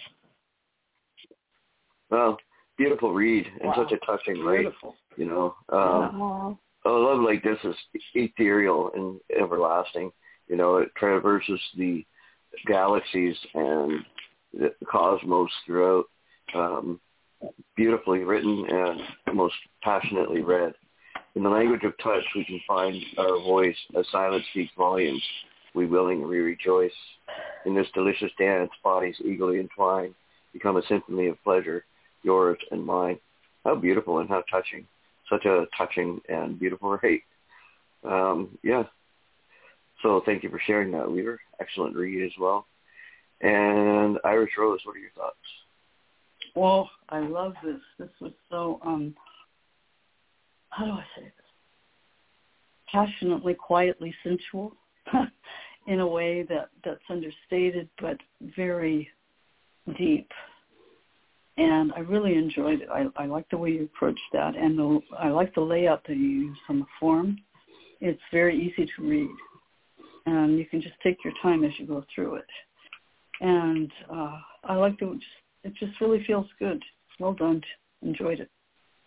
Well, beautiful read, and wow. Such a touching write. You know, a love like this is ethereal and everlasting. You know, it traverses the galaxies and the cosmos throughout. Beautifully written and most passionately read. In the language of touch, we can find our voice. As silence speaks volumes, we willingly rejoice. In this delicious dance, bodies eagerly entwine, become a symphony of pleasure, yours and mine. How beautiful and how touching. Such a touching and beautiful write. Yeah. So thank you for sharing that, Weaver. Excellent read as well. And Irish Rose, what are your thoughts? Well, I love this. This was so, how do I say this? Passionately, quietly sensual in a way that's understated but very deep. And I really enjoyed it. I like the way you approached that, and I like the layout that you use on the form. It's very easy to read, and you can just take your time as you go through it. And I like the, it just really feels good. Well done. Enjoyed it.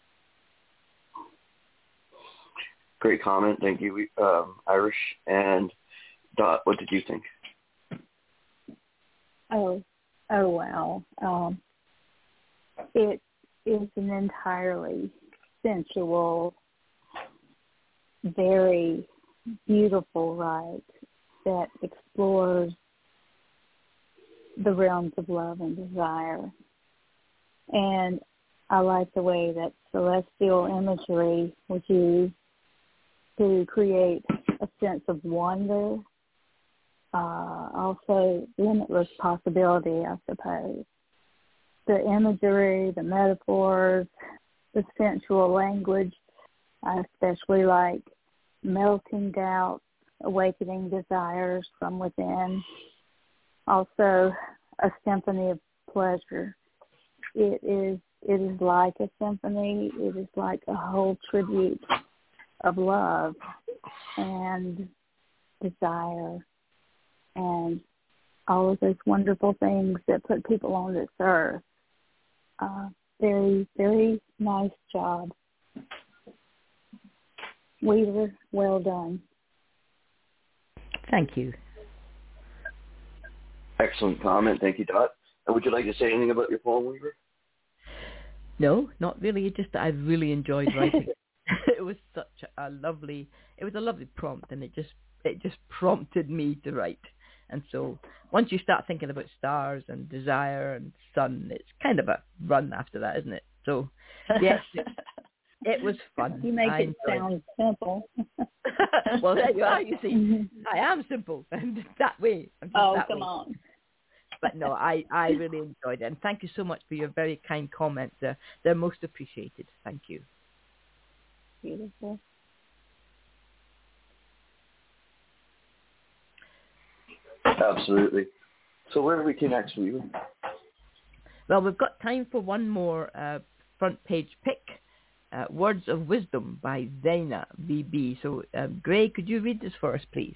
Great comment. Thank you, Irish. And Dot, what did you think? Oh wow. It is an entirely sensual, very beautiful write that explores the realms of love and desire. And I like the way that celestial imagery was used to create a sense of wonder also limitless possibility, I suppose. The imagery, the metaphors, the sensual language, I especially like melting doubt, awakening desires from within. Also, a symphony of pleasure. It is like a symphony. It is like a whole tribute of love and desire and all of those wonderful things that put people on this earth. Very, very nice job. Weaver, well done. Thank you. Excellent comment. Thank you, Dot. And would you like to say anything about your poem, Weaver? No, not really. Just that I really enjoyed writing it. It was a lovely prompt, and it just prompted me to write. And so once you start thinking about stars and desire and sun, it's kind of a run after that, isn't it? So yes, it was fun. You make it sound simple. Well, there you are. You see, I am simple, and that way. Come on. But no, I really enjoyed it, and thank you so much for your very kind comments. They're most appreciated. Thank you. Beautiful. Absolutely. So where do we connect, Weaver? Well, we've got time for one more front page pick. Words of Wisdom by Zaina VB. So, Gray, could you read this for us, please?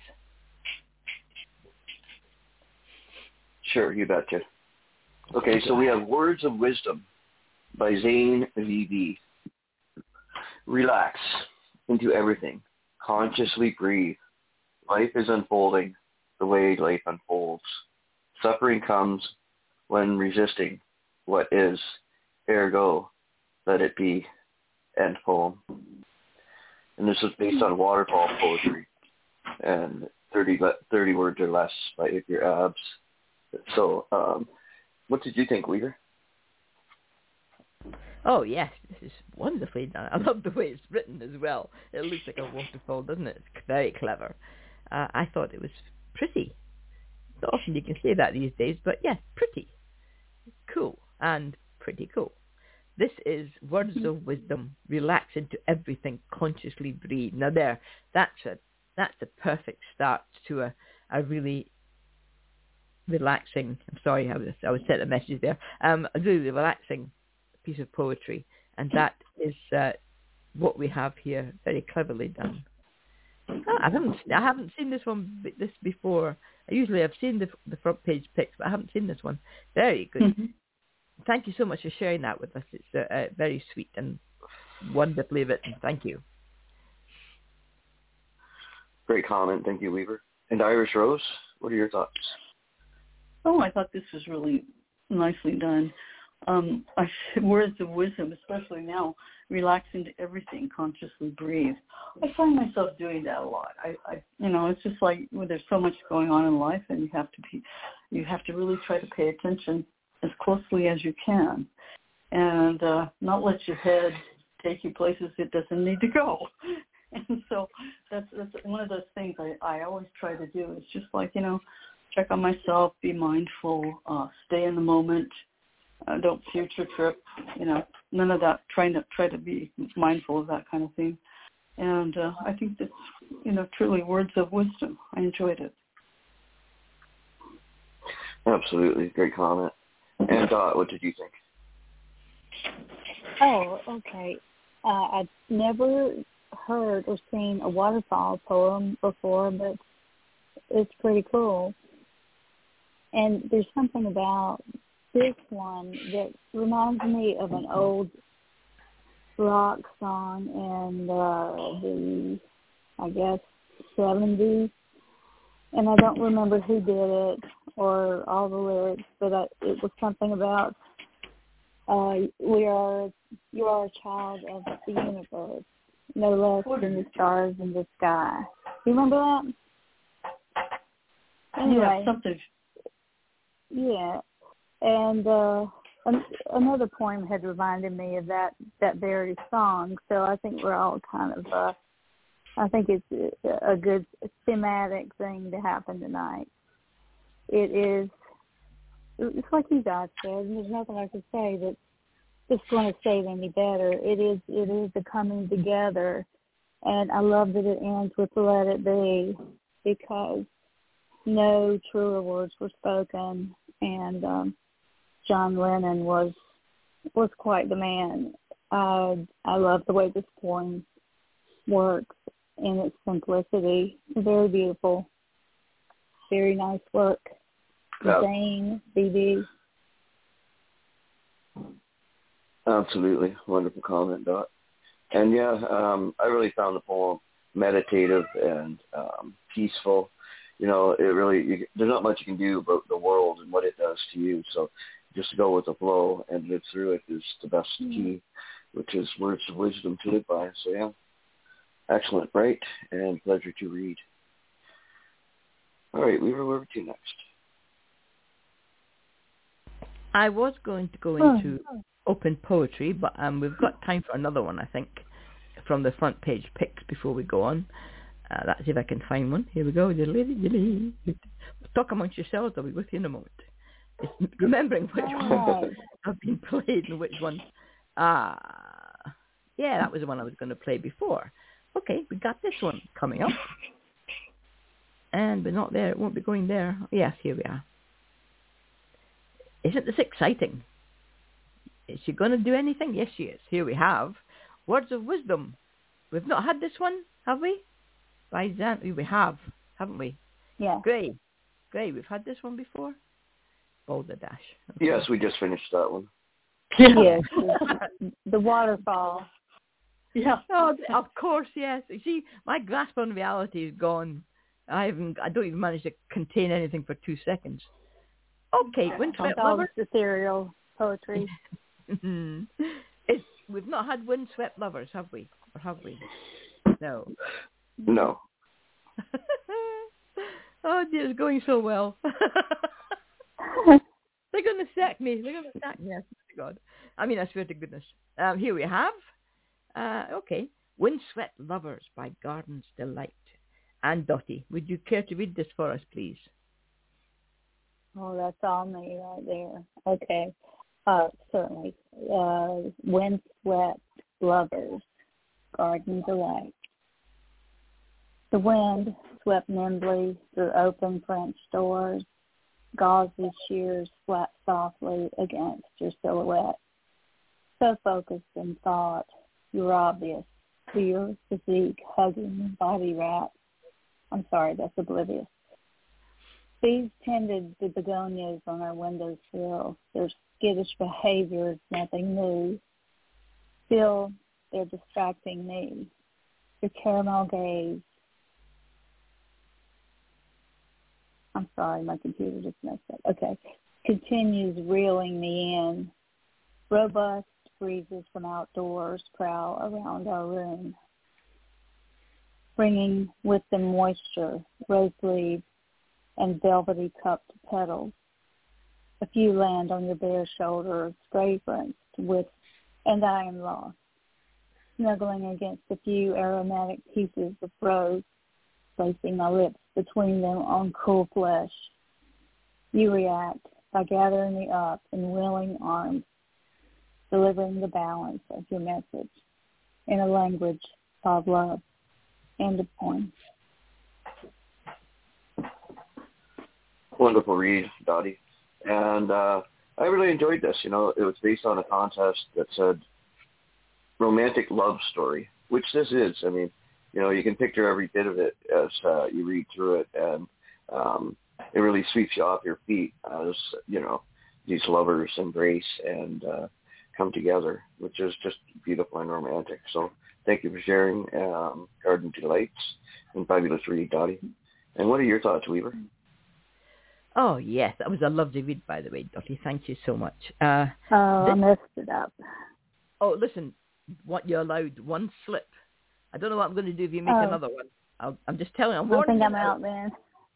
Sure, you betcha. Okay, so we have Words of Wisdom by Zane VB. Relax into everything. Consciously breathe. Life is unfolding the way life unfolds. Suffering comes when resisting what is. Ergo, let it be. End poem. And this was based on waterfall poetry and 30 words or less by Iker Abs. So, what did you think, Weaver? Oh, yes, this is wonderfully done. I love the way it's written as well. It looks like a waterfall, doesn't it? It's very clever. I thought it was pretty. Not often you can say that these days, but yes, pretty. Cool and pretty cool. This is Words of Wisdom. Relax into everything. Consciously breathe. Now that's a perfect start to a really relaxing. I'm sorry, I was sent a message there. A really relaxing piece of poetry, and that is what we have here. Very cleverly done. I haven't seen this before. I usually have seen the front page pics, but I haven't seen this one. Very good. Mm-hmm. Thank you so much for sharing that with us. It's very sweet and wonderfully written. Thank you. Great comment. Thank you, Weaver. And Irish Rose, what are your thoughts? Oh, I thought this was really nicely done. Words of wisdom, especially now, relax into everything, consciously breathe. I find myself doing that a lot. I it's just like when there's so much going on in life, and you have to really try to pay attention as closely as you can, and not let your head take you places it doesn't need to go. And so that's one of those things I always try to do. It's just like, check on myself, be mindful, stay in the moment. Don't future trip, none of that. Try to be mindful of that kind of thing. And I think that's, truly words of wisdom. I enjoyed it. Absolutely. Great comment. And what did you think? Oh, okay. I've never heard or seen a waterfall poem before, but it's pretty cool. And there's something about this one that reminds me of an old rock song in the, I guess, 70s. And I don't remember who did it or all the lyrics, but it was something about you are a child of the universe, no less than the stars in the sky. You remember that? Anyway, yeah, something. Yeah, and another poem had reminded me of that very song. So I think we're all kind of. I think it's a good thematic thing to happen tonight. it's like you guys said, and there's nothing I can say that it's going to say it any better. It is the coming together, and I love that it ends with "Let It Be," because no truer words were spoken, and John Lennon was quite the man. I love the way this poem works in its simplicity. Very beautiful. Very nice work. Zane, BB. Absolutely. Wonderful comment, Dot. And yeah, I really found the poem meditative and peaceful. You know, it really, there's not much you can do about the world and what it does to you. So just to go with the flow and live through it is the best key, which is words of wisdom to live by. So yeah, excellent, right? And pleasure to read. All right, Weaver, where are we to next? I was going to go into open poetry, but we've got time for another one, I think, from the front page picks before we go on. Let's see if I can find one. Here we go. Talk amongst yourselves. I'll be with you in a moment. It's remembering which ones have been played and which ones. Yeah, that was the one I was going to play before. Okay, we got this one coming up. And we're not there. It won't be going there. Yes, here we are. Isn't this exciting? Is she going to do anything? Yes, she is. Here we have Words of Wisdom. We've not had this one, have we? By Zan. We have, haven't we? Yeah. Great. We've had this one before. Balderdash. Okay. Yes, we just finished that one. Yes. The waterfall. Yeah. Oh, of course, yes. You see, my grasp on reality is gone. I don't even manage to contain anything for 2 seconds. Okay, Windswept Lovers. Ethereal poetry. We've not had Windswept Lovers, have we? Or have we? No. No. Oh dear, it's going so well. They're going to sack me. I swear to God. I mean, I swear to goodness. Here we have, Windswept Lovers by Garden's Delight. And Dottie, would you care to read this for us, please? Oh, that's all me right there. Okay. Certainly. Windswept Lovers, Garden Delight. The wind swept nimbly through open French doors. Gauzy shears flapped softly against your silhouette. So focused in thought, you were obvious to your physique hugging body wrap. I'm sorry, that's oblivious. Bees tended the begonias on our windowsill. Their skittish behavior is nothing new. Still, they're distracting me. Your caramel gaze. I'm sorry, my computer just messed up. Okay. Continues reeling me in. Robust breezes from outdoors prowl around our room, bringing with them moisture, rose leaves, and velvety cupped petals. A few land on your bare shoulders, fragranced with, and I am lost, snuggling against a few aromatic pieces of rose, placing my lips between them on cool flesh. You react by gathering me up in willing arms, delivering the balance of your message in a language called love. End of poem. Wonderful read, Dottie. And I really enjoyed this. You know, it was based on a contest that said romantic love story, which this is. I mean, you know, you can picture every bit of it as you read through it, and it really sweeps you off your feet as, you know, these lovers embrace and come together, which is just beautiful and romantic. So thank you for sharing Garden Delights and fabulous read, Dottie. And what are your thoughts, Weaver? Oh, yes. That was a lovely read, by the way, Dottie. Thank you so much. I messed it up. Oh, listen, you're allowed one slip. I don't know what I'm going to do if you make another one. I'm just telling you. I think I'm out then.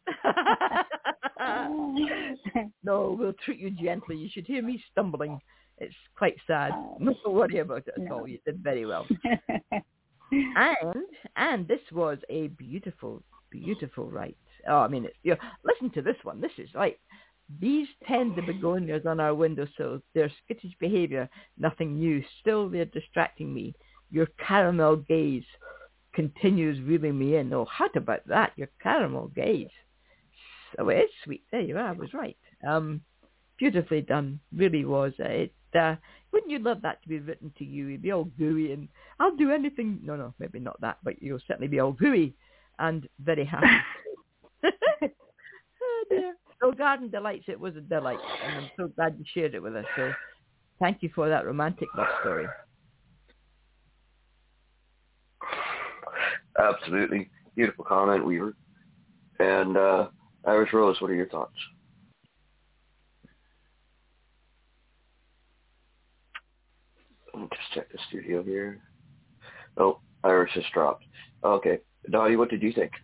No, we'll treat you gently. You should hear me stumbling. It's quite sad. Not to worry about it at all. You did very well. And this was a beautiful, beautiful write. Oh, I mean, listen to this one. This is like, Bees tend the begonias on our windowsills. Their skittish behaviour, nothing new. Still, they're distracting me. Your caramel gaze continues reeling me in. Oh, how about that? Your caramel gaze. So it is sweet. There you are. I was right. Beautifully done. Really was. Wouldn't you love that to be written to you? You'd be all gooey and I'll do anything. No, maybe not that, but you'll certainly be all gooey and very happy. Oh dear. So Garden Delights, it was a delight, and I'm so glad you shared it with us. So thank you for that romantic love story. Absolutely. Beautiful comment, Weaver. And Irish Rose, what are your thoughts? Let me just check the studio here. Oh, Irish just dropped. Okay. Dottie, what did you think?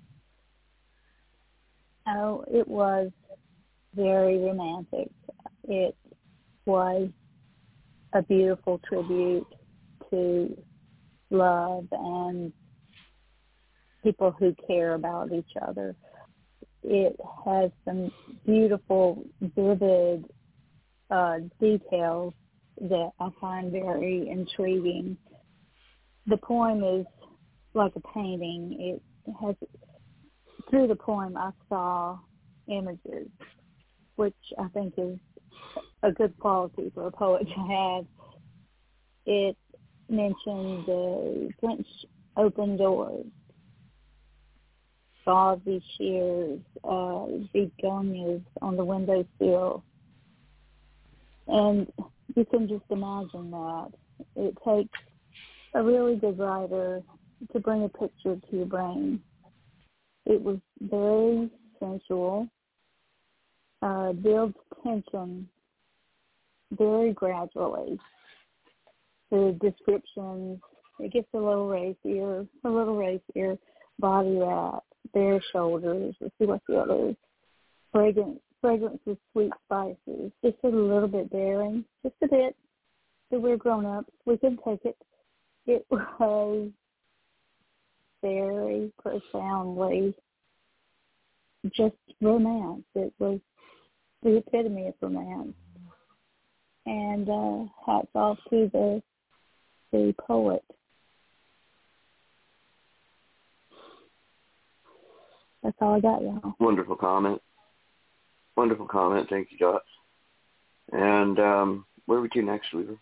Oh, it was very romantic. It was a beautiful tribute to love and people who care about each other. It has some beautiful, vivid details that I find very intriguing. The poem is like a painting. It has, through the poem, I saw images, which I think is a good quality for a poet to have. It mentioned the French open doors, gauzy shears, begonias on the windowsill. And you can just imagine that. It takes a really good writer to bring a picture to your brain. It was very sensual, builds tension very gradually. The descriptions, it gets a little racier, body wrap, bare shoulders. Let's see what's the other. Fragrance with sweet spices. Just a little bit daring, just a bit. So we're grown-ups. We can take it. It was very profoundly just romance. It was the epitome of romance. And hats off to the poet. That's all I got, y'all. Wonderful comment. Thank you, Dot. And where are we to next, Weaver?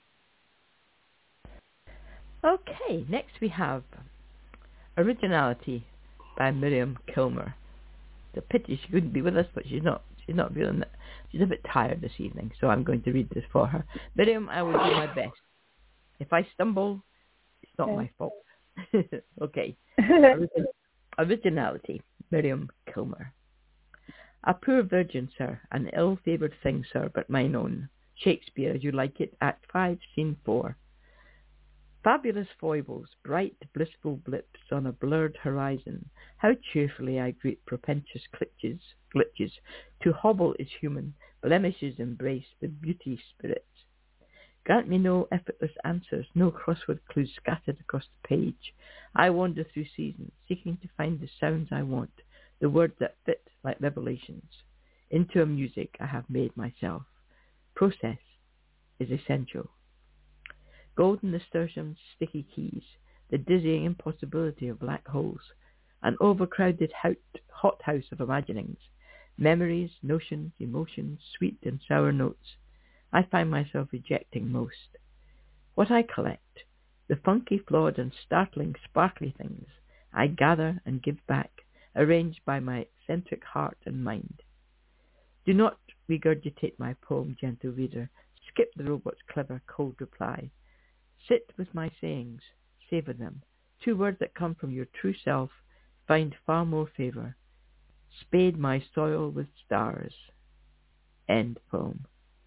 Okay, next we have Originality by Miriam Kilmer. It's a pity she couldn't be with us, but she's not feeling that. She's a bit tired this evening, so I'm going to read this for her. Miriam, I will do my best. If I stumble, it's not my fault. Okay. Originality, Miriam Kilmer. A poor virgin, sir, an ill-favoured thing, sir, but mine own. Shakespeare, as you like it, Act 5, Scene 4. Fabulous foibles, bright, blissful blips on a blurred horizon. How cheerfully I greet propentious glitches. To hobble is human, blemishes embrace the beauty spirits. Grant me no effortless answers, no crossword clues scattered across the page. I wander through seasons, seeking to find the sounds I want, the words that fit like revelations. Into a music I have made myself. Process is essential. Golden nasturtiums, sticky keys, the dizzying impossibility of black holes, an overcrowded hothouse of imaginings, memories, notions, emotions, sweet and sour notes. I find myself rejecting most. What I collect, the funky, flawed and startling, sparkly things, I gather and give back, arranged by my eccentric heart and mind. Do not regurgitate my poem, gentle reader. Skip the robot's clever, cold reply. Sit with my sayings, savour them. 2 words that come from your true self find far more favour. Spade my soil with stars. End poem.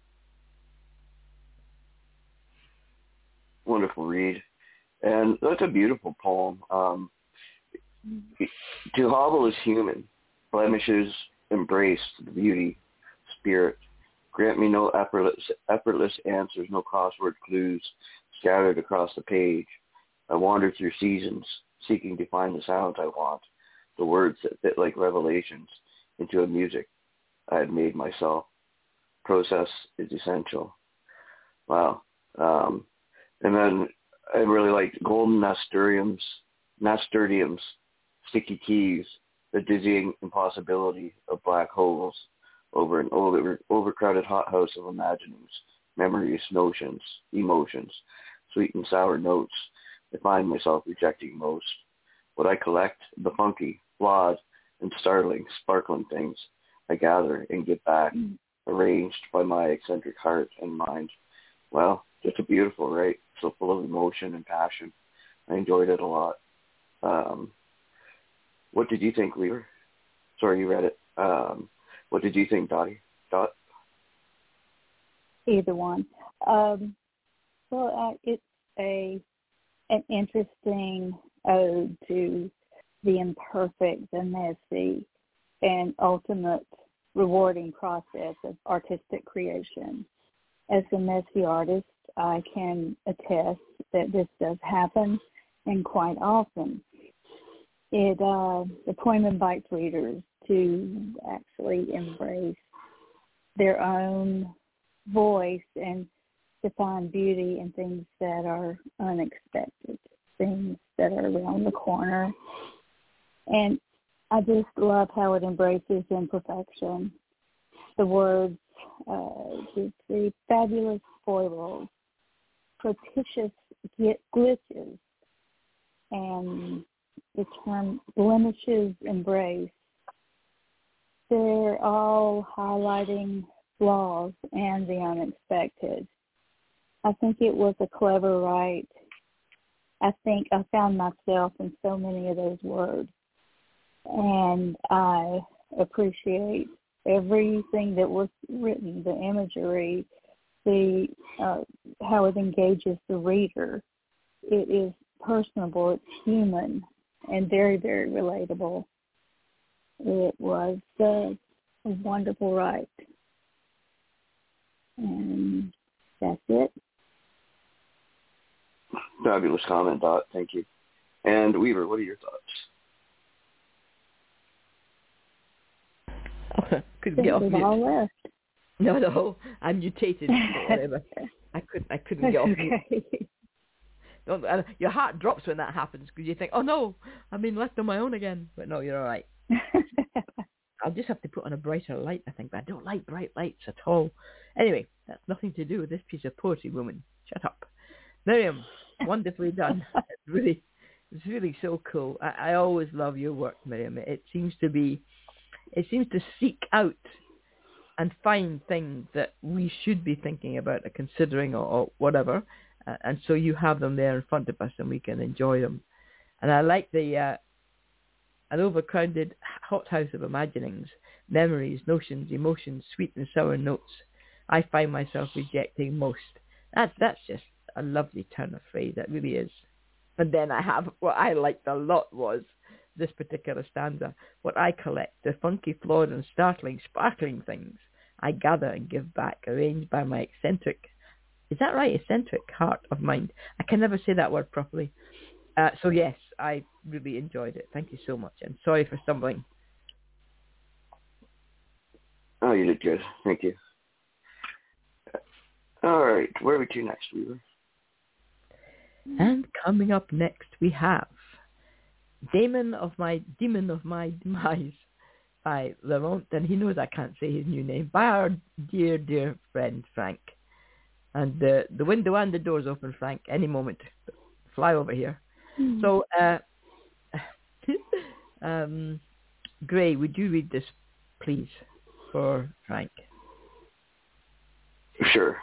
Wonderful read. And that's a beautiful poem. To hobble is human. Blemishes embrace the beauty, spirit. Grant me no effortless answers, no crossword clues scattered across the page. I wander through seasons, seeking to find the sounds I want, the words that fit like revelations into a music. I had made myself. Process is essential. Wow. And then I really liked golden nasturtiums, sticky keys, the dizzying impossibility of black holes over an overcrowded hothouse of imaginings, memories, notions, emotions, sweet and sour notes. I find myself rejecting most. What I collect, the funky, flawed, and startling, sparkling things I gather and get back, arranged by my eccentric heart and mind. Well, just a beautiful, right? So full of emotion and passion. I enjoyed it a lot. What did you think, Weaver? Sorry, you read it. What did you think, Dottie? Dot? Either one. It's an interesting ode to the imperfect, the messy, and ultimate rewarding process of artistic creation. As a messy artist, I can attest that this does happen, and quite often. The poem invites readers to actually embrace their own voice and to find beauty in things that are unexpected, things that are around the corner. And I just love how it embraces imperfection. The words, the fabulous foibles, propitious glitches, and the term blemishes embrace. They're all highlighting flaws and the unexpected. I think it was a clever write. I think I found myself in so many of those words. And I appreciate everything that was written, the imagery, the how it engages the reader. It is personable, it's human, and very, very relatable. It was a wonderful write. And that's it. Fabulous comment, Dot. Thank you. And Weaver, what are your thoughts? Couldn't get off mute. All left. No, I'm mutated. Whatever. I couldn't get off mute. Your heart drops when that happens because you think, oh no, I'm being left on my own again. But no, you're all right. I'll just have to put on a brighter light, I think. But I don't like bright lights at all. Anyway, that's nothing to do with this piece of poetry, woman. Shut up. Miriam, wonderfully done. It's really so cool. I always love your work, Miriam. It seems to seek out and find things that we should be thinking about or considering or whatever. And so you have them there in front of us and we can enjoy them. And I like an overcrowded hothouse of imaginings, memories, notions, emotions, sweet and sour notes. I find myself rejecting most. That's just a lovely turn of phrase. That really is. And then I have what I liked a lot was this particular stanza. What I collect, the funky, flawed and startling, sparkling things I gather and give back, arranged by my eccentric, is that right? Eccentric heart of mind. I can never say that word properly. So yes, I really enjoyed it. Thank you so much. And sorry for stumbling. Oh, you did good. Thank you. All right, where are we to next, Weaver? And coming up next, we have Demon of My Demise by Laurent, and he knows I can't say his new name, by our dear, dear friend Frank. And the window and the door's open, Frank, any moment. Fly over here. Mm. So, Gray, would you read this, please, for Frank? Sure.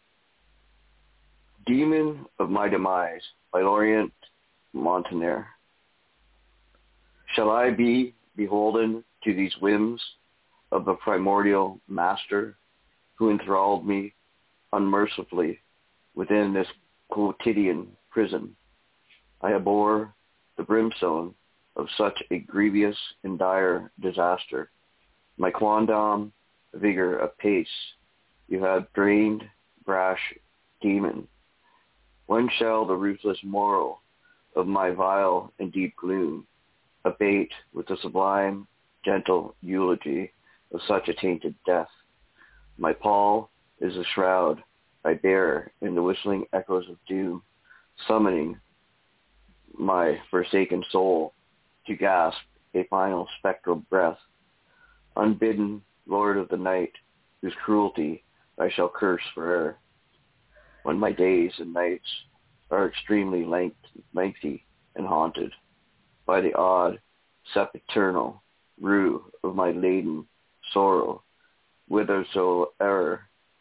Demon of My Demise by Laurent Montagnier. Shall I be beholden to these whims of the primordial master who enthralled me unmercifully within this quotidian prison? I abhor the brimstone of such a grievous and dire disaster. My quondam vigor apace you have drained, brash demon. When shall the ruthless moral of my vile and deep gloom abate with the sublime, gentle eulogy of such a tainted death. My pall is a shroud I bear in the whistling echoes of doom, summoning my forsaken soul to gasp a final spectral breath. Unbidden lord of the night, whose cruelty I shall curse forever, when my days and nights are extremely lengthy and haunted by the odd, sempiternal rue of my laden sorrow, whithersoever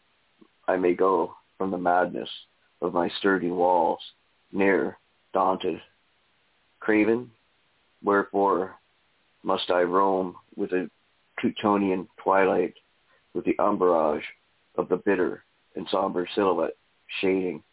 I may go from the madness of my sturdy walls, ne'er daunted. Craven, wherefore must I roam with a Teutonian twilight, with the umbrage of the bitter and somber silhouette shading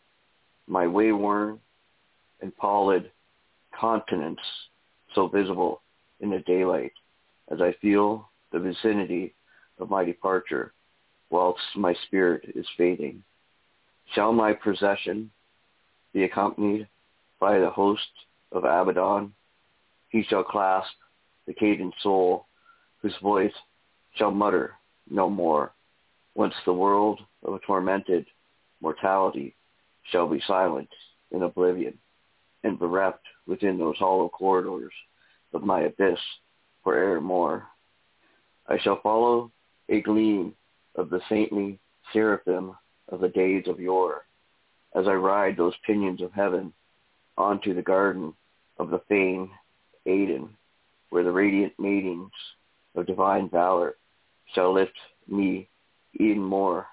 my wayworn and pallid countenance, so visible in the daylight, as I feel the vicinity of my departure, whilst my spirit is fading. Shall my procession be accompanied by the host of Abaddon? He shall clasp the cadent soul, whose voice shall mutter no more, once the world of tormented mortality shall be silent in oblivion, and bereft within those hollow corridors of my abyss for evermore. I shall follow a gleam of the saintly seraphim of the days of yore, as I ride those pinions of heaven onto the garden of the famed Aden, where the radiant maidens of divine valor shall lift me even more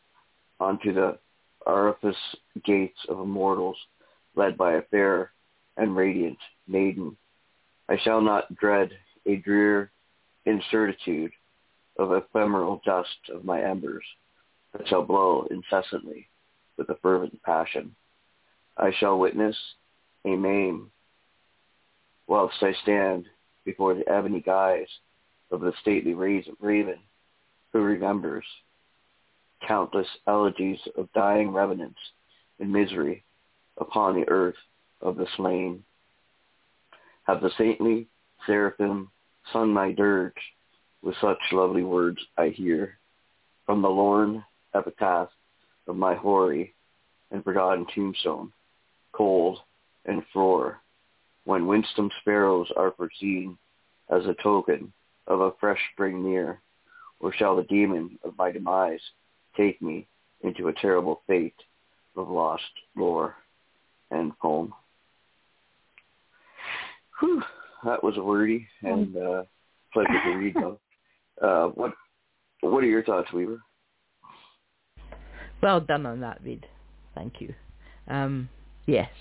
onto the orifice gates of immortals, led by a fair and radiant maiden. I shall not dread a drear incertitude of ephemeral dust of my embers that shall blow incessantly with a fervent passion. I shall witness a maim whilst I stand before the ebony guise of the stately raven who remembers countless elegies of dying revenants in misery upon the earth of the slain. Have the saintly seraphim sung my dirge with such lovely words I hear from the lorn epitaph of my hoary and forgotten tombstone, cold and frore, when winsome sparrows are foreseen as a token of a fresh spring near, or shall the demon of my demise take me into a terrible fate of lost lore and poem. Whew, that was wordy and pleasure to read though. What are your thoughts, Weaver? Well done on that, Reid. Thank you. Yes.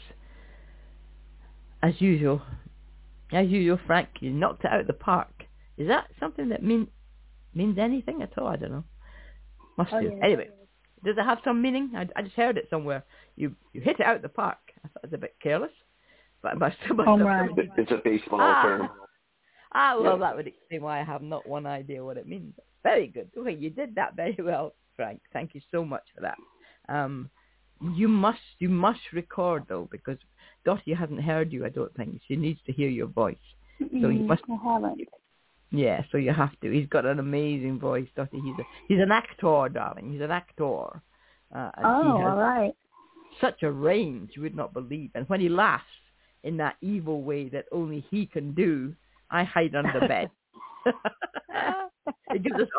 As usual, Frank, you knocked it out of the park. Is that something that means anything at all? I don't know. Must do. Yeah. Anyway, does it have some meaning? I just heard it somewhere. You hit it out of the park. I thought it was a bit careless, but it must Home run. It's a baseball term. Well, that would explain why I have not one idea what it means. Very good. Okay, you did that very well, Frank. Thank you so much for that. You must record though, because Dottie hasn't heard you. I don't think she needs to hear your voice. So you must. I haven't. Yeah, so you have to. He's got an amazing voice, Dottie. He's an actor, darling. He's an actor. And he has all right. such a range you would not believe. And when he laughs in that evil way that only he can do, I hide under the bed. It gives us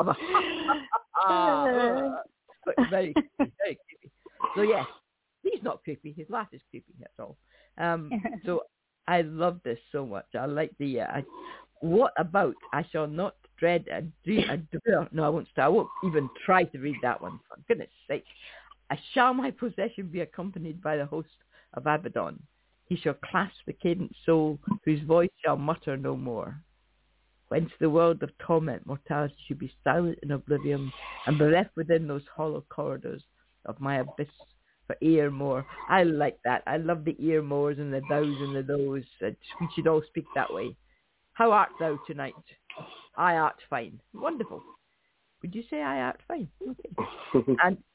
very creepy, very creepy. So yes, he's not creepy. His laugh is creepy. That's all. So I love this so much. I like the. What about? I shall not dread a dream. No, I won't start. I won't even try to read that one. For goodness sake! Shall my possession be accompanied by the host of Abaddon? He shall clasp the cadent soul, whose voice shall mutter no more. Whence the world of torment, mortality should be silent in oblivion, and bereft within those hollow corridors of my abyss for ear more. I like that. I love the ear mores and the thous and the those. We should all speak that way. How art thou tonight? I art fine. Wonderful. Would you say I art fine? Okay.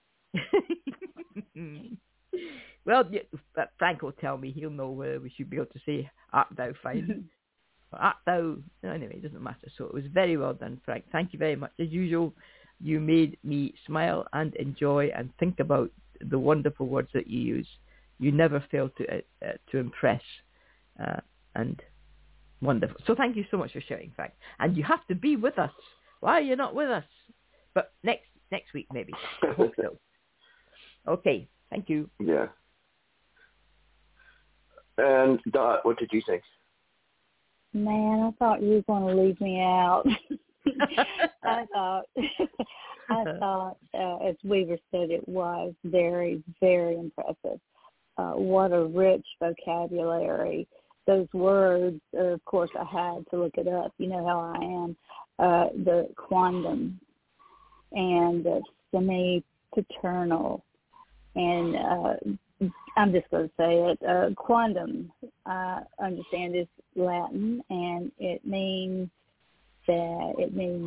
And well, Frank will tell me. He'll know whether we should be able to say art thou fine. art thou? Anyway, it doesn't matter. So it was very well done, Frank. Thank you very much. As usual, you made me smile and enjoy and think about the wonderful words that you use. You never fail to impress, and wonderful. So thank you so much for sharing, Frank. And you have to be with us. Why are you not with us? But next week maybe. I hope so. Okay. Thank you. Yeah. And Dot, what did you think? Man, I thought you were going to leave me out. I thought, as Weaver said, it was very, very impressive. What a rich vocabulary. Those words, of course, I had to look it up. You know how I am. The quantum and the semi-paternal. And I'm just going to say it. Quantum, I understand, is Latin, and it means I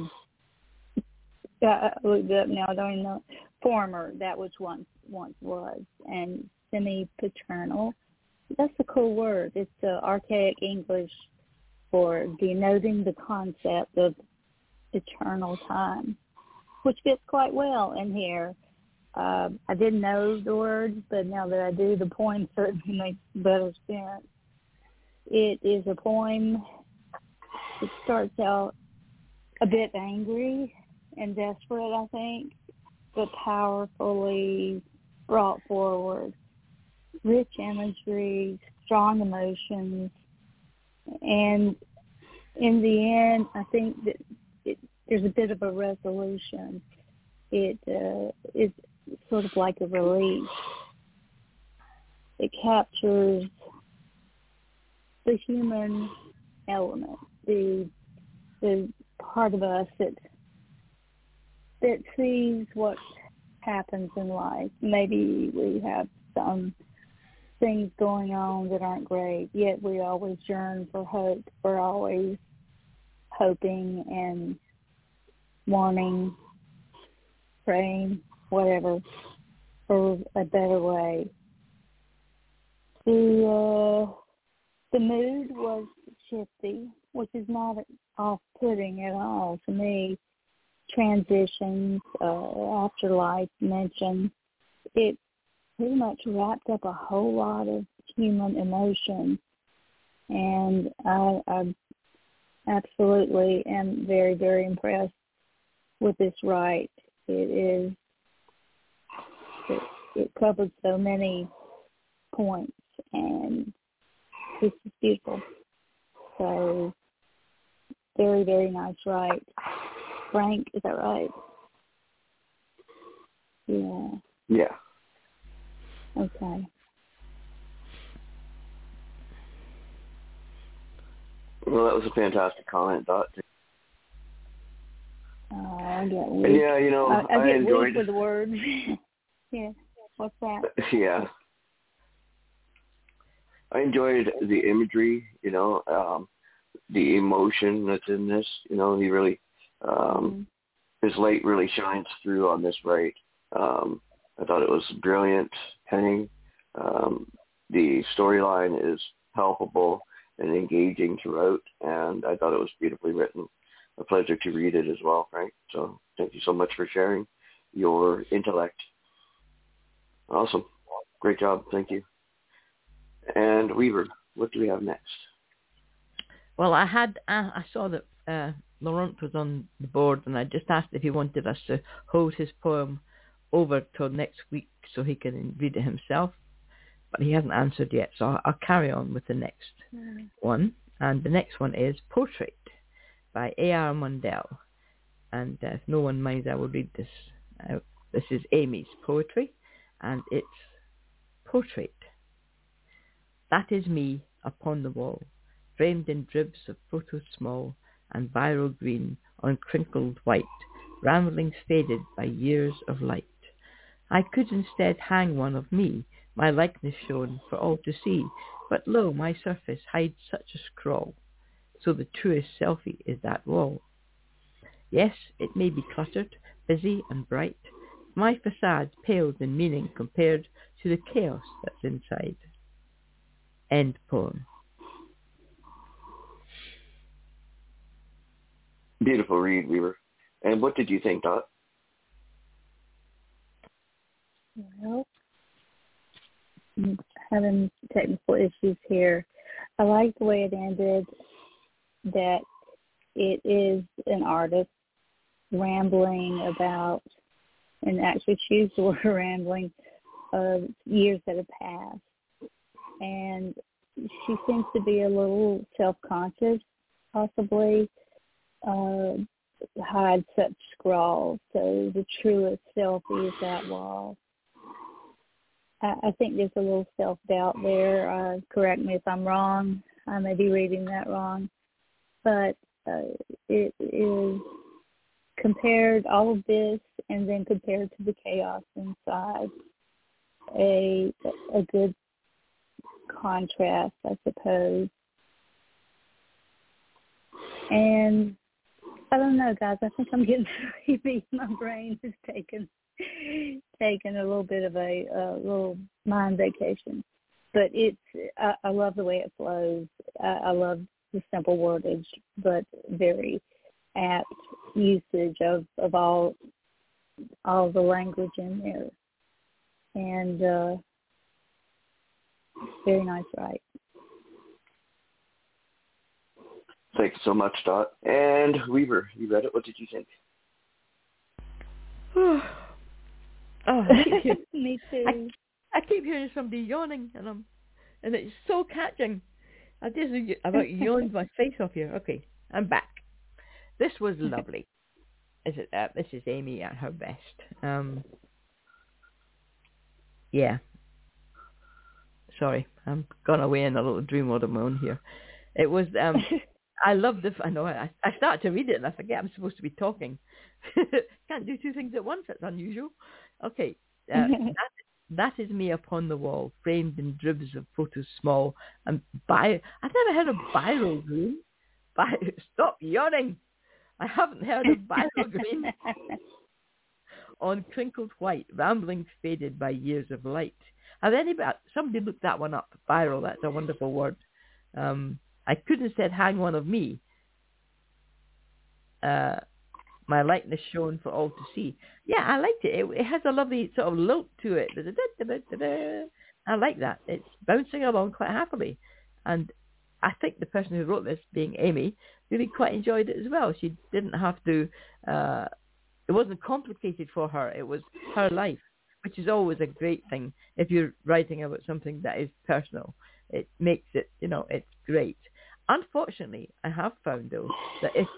looked it up now, I don't even know, former, that which once was, and semi-paternal. That's a cool word. It's archaic English for denoting the concept of eternal time, which fits quite well in here. I didn't know the words, but now that I do, the poem certainly makes better sense. It is a poem. It starts out a bit angry and desperate, I think, but powerfully brought forward. Rich imagery, strong emotions, and in the end, I think that there's a bit of a resolution. It is sort of like a release. It captures the human element, the part of us that sees what happens in life. Maybe we have some things going on that aren't great, yet we always yearn for hope. We're always hoping and wanting, praying, whatever, for a better way. The mood was shifty, which is not off-putting at all to me. Transitions, afterlife mention, it pretty much wrapped up a whole lot of human emotion, and I absolutely am very, very impressed with this right. It covers so many points, and it's just beautiful. So, very, very nice right. Frank, is that right? Yeah. Yeah. Okay. Well, that was a fantastic comment, Dot. I get weak. Yeah, you know, I get enjoyed weak with the words. Yeah. What's that? Yeah. I enjoyed the imagery, you know, the emotion that's in this. You know, he really, his light really shines through on this right. I thought it was brilliant penning. The storyline is palpable and engaging throughout, and I thought it was beautifully written. A pleasure to read it as well, Frank. So thank you so much for sharing your intellect. Awesome. Great job. Thank you. And Weaver, what do we have next? Well, I saw that Laurent was on the board, and I just asked if he wanted us to hold his poem over till next week so he can read it himself. But he hasn't answered yet, so I'll carry on with the next one. And the next one is Portrait by A.R. Mundell. And if no one minds, I will read this out. This is Amy's poetry, and it's Portrait. That is me upon the wall, framed in dribs of photos small and viral green on crinkled white, ramblings faded by years of light. I could instead hang one of me, my likeness shown for all to see, but lo, my surface hides such a scrawl, so the truest selfie is that wall. Yes, it may be cluttered, busy and bright, my facade pales in meaning compared to the chaos that's inside. End poem. Beautiful read, Weaver. And what did you think, Dot? Well, I'm having technical issues here. I like the way it ended, that it is an artist rambling about, and actually choose the word rambling, years that have passed. And she seems to be a little self-conscious, possibly, hide such scrawls. So the truest self is that wall. I think there's a little self-doubt there. Correct me if I'm wrong. I may be reading that wrong. But it is compared, all of this, and then compared to the chaos inside, a good contrast, I suppose. And I don't know, guys. I think I'm getting sleepy. My brain is taking a little bit of a little mind vacation. But I love the way it flows. I love the simple wordage, but very apt usage of all the language in there. And very nice, right? Thank you so much, Dot. And Weaver, you read it. What did you think? Me too. I keep hearing somebody yawning, and it's so catching. I just about yawned my face off here. Okay, I'm back. This was lovely. This is Amy at her best. Yeah. Sorry, I'm gone away in a little dream world of my own here. It was. I love the. I know. I start to read it and I forget I'm supposed to be talking. Can't do two things at once. That's unusual. Okay. That is me upon the wall, framed in dribs of photos small. And I've never heard of Biro Green. Stop yawning. I haven't heard of Biro Green. On crinkled white, rambling faded by years of light. Have somebody looked that one up? Viral, that's a wonderful word. I could have said hang one of me. My likeness shown for all to see. Yeah, I liked it. It has a lovely sort of lilt to it. I like that. It's bouncing along quite happily. And I think the person who wrote this, being Amy, really quite enjoyed it as well. She didn't have to, it wasn't complicated for her. It was her life, which is always a great thing. If you're writing about something that is personal, it makes it, it's great. Unfortunately, I have found, though, that if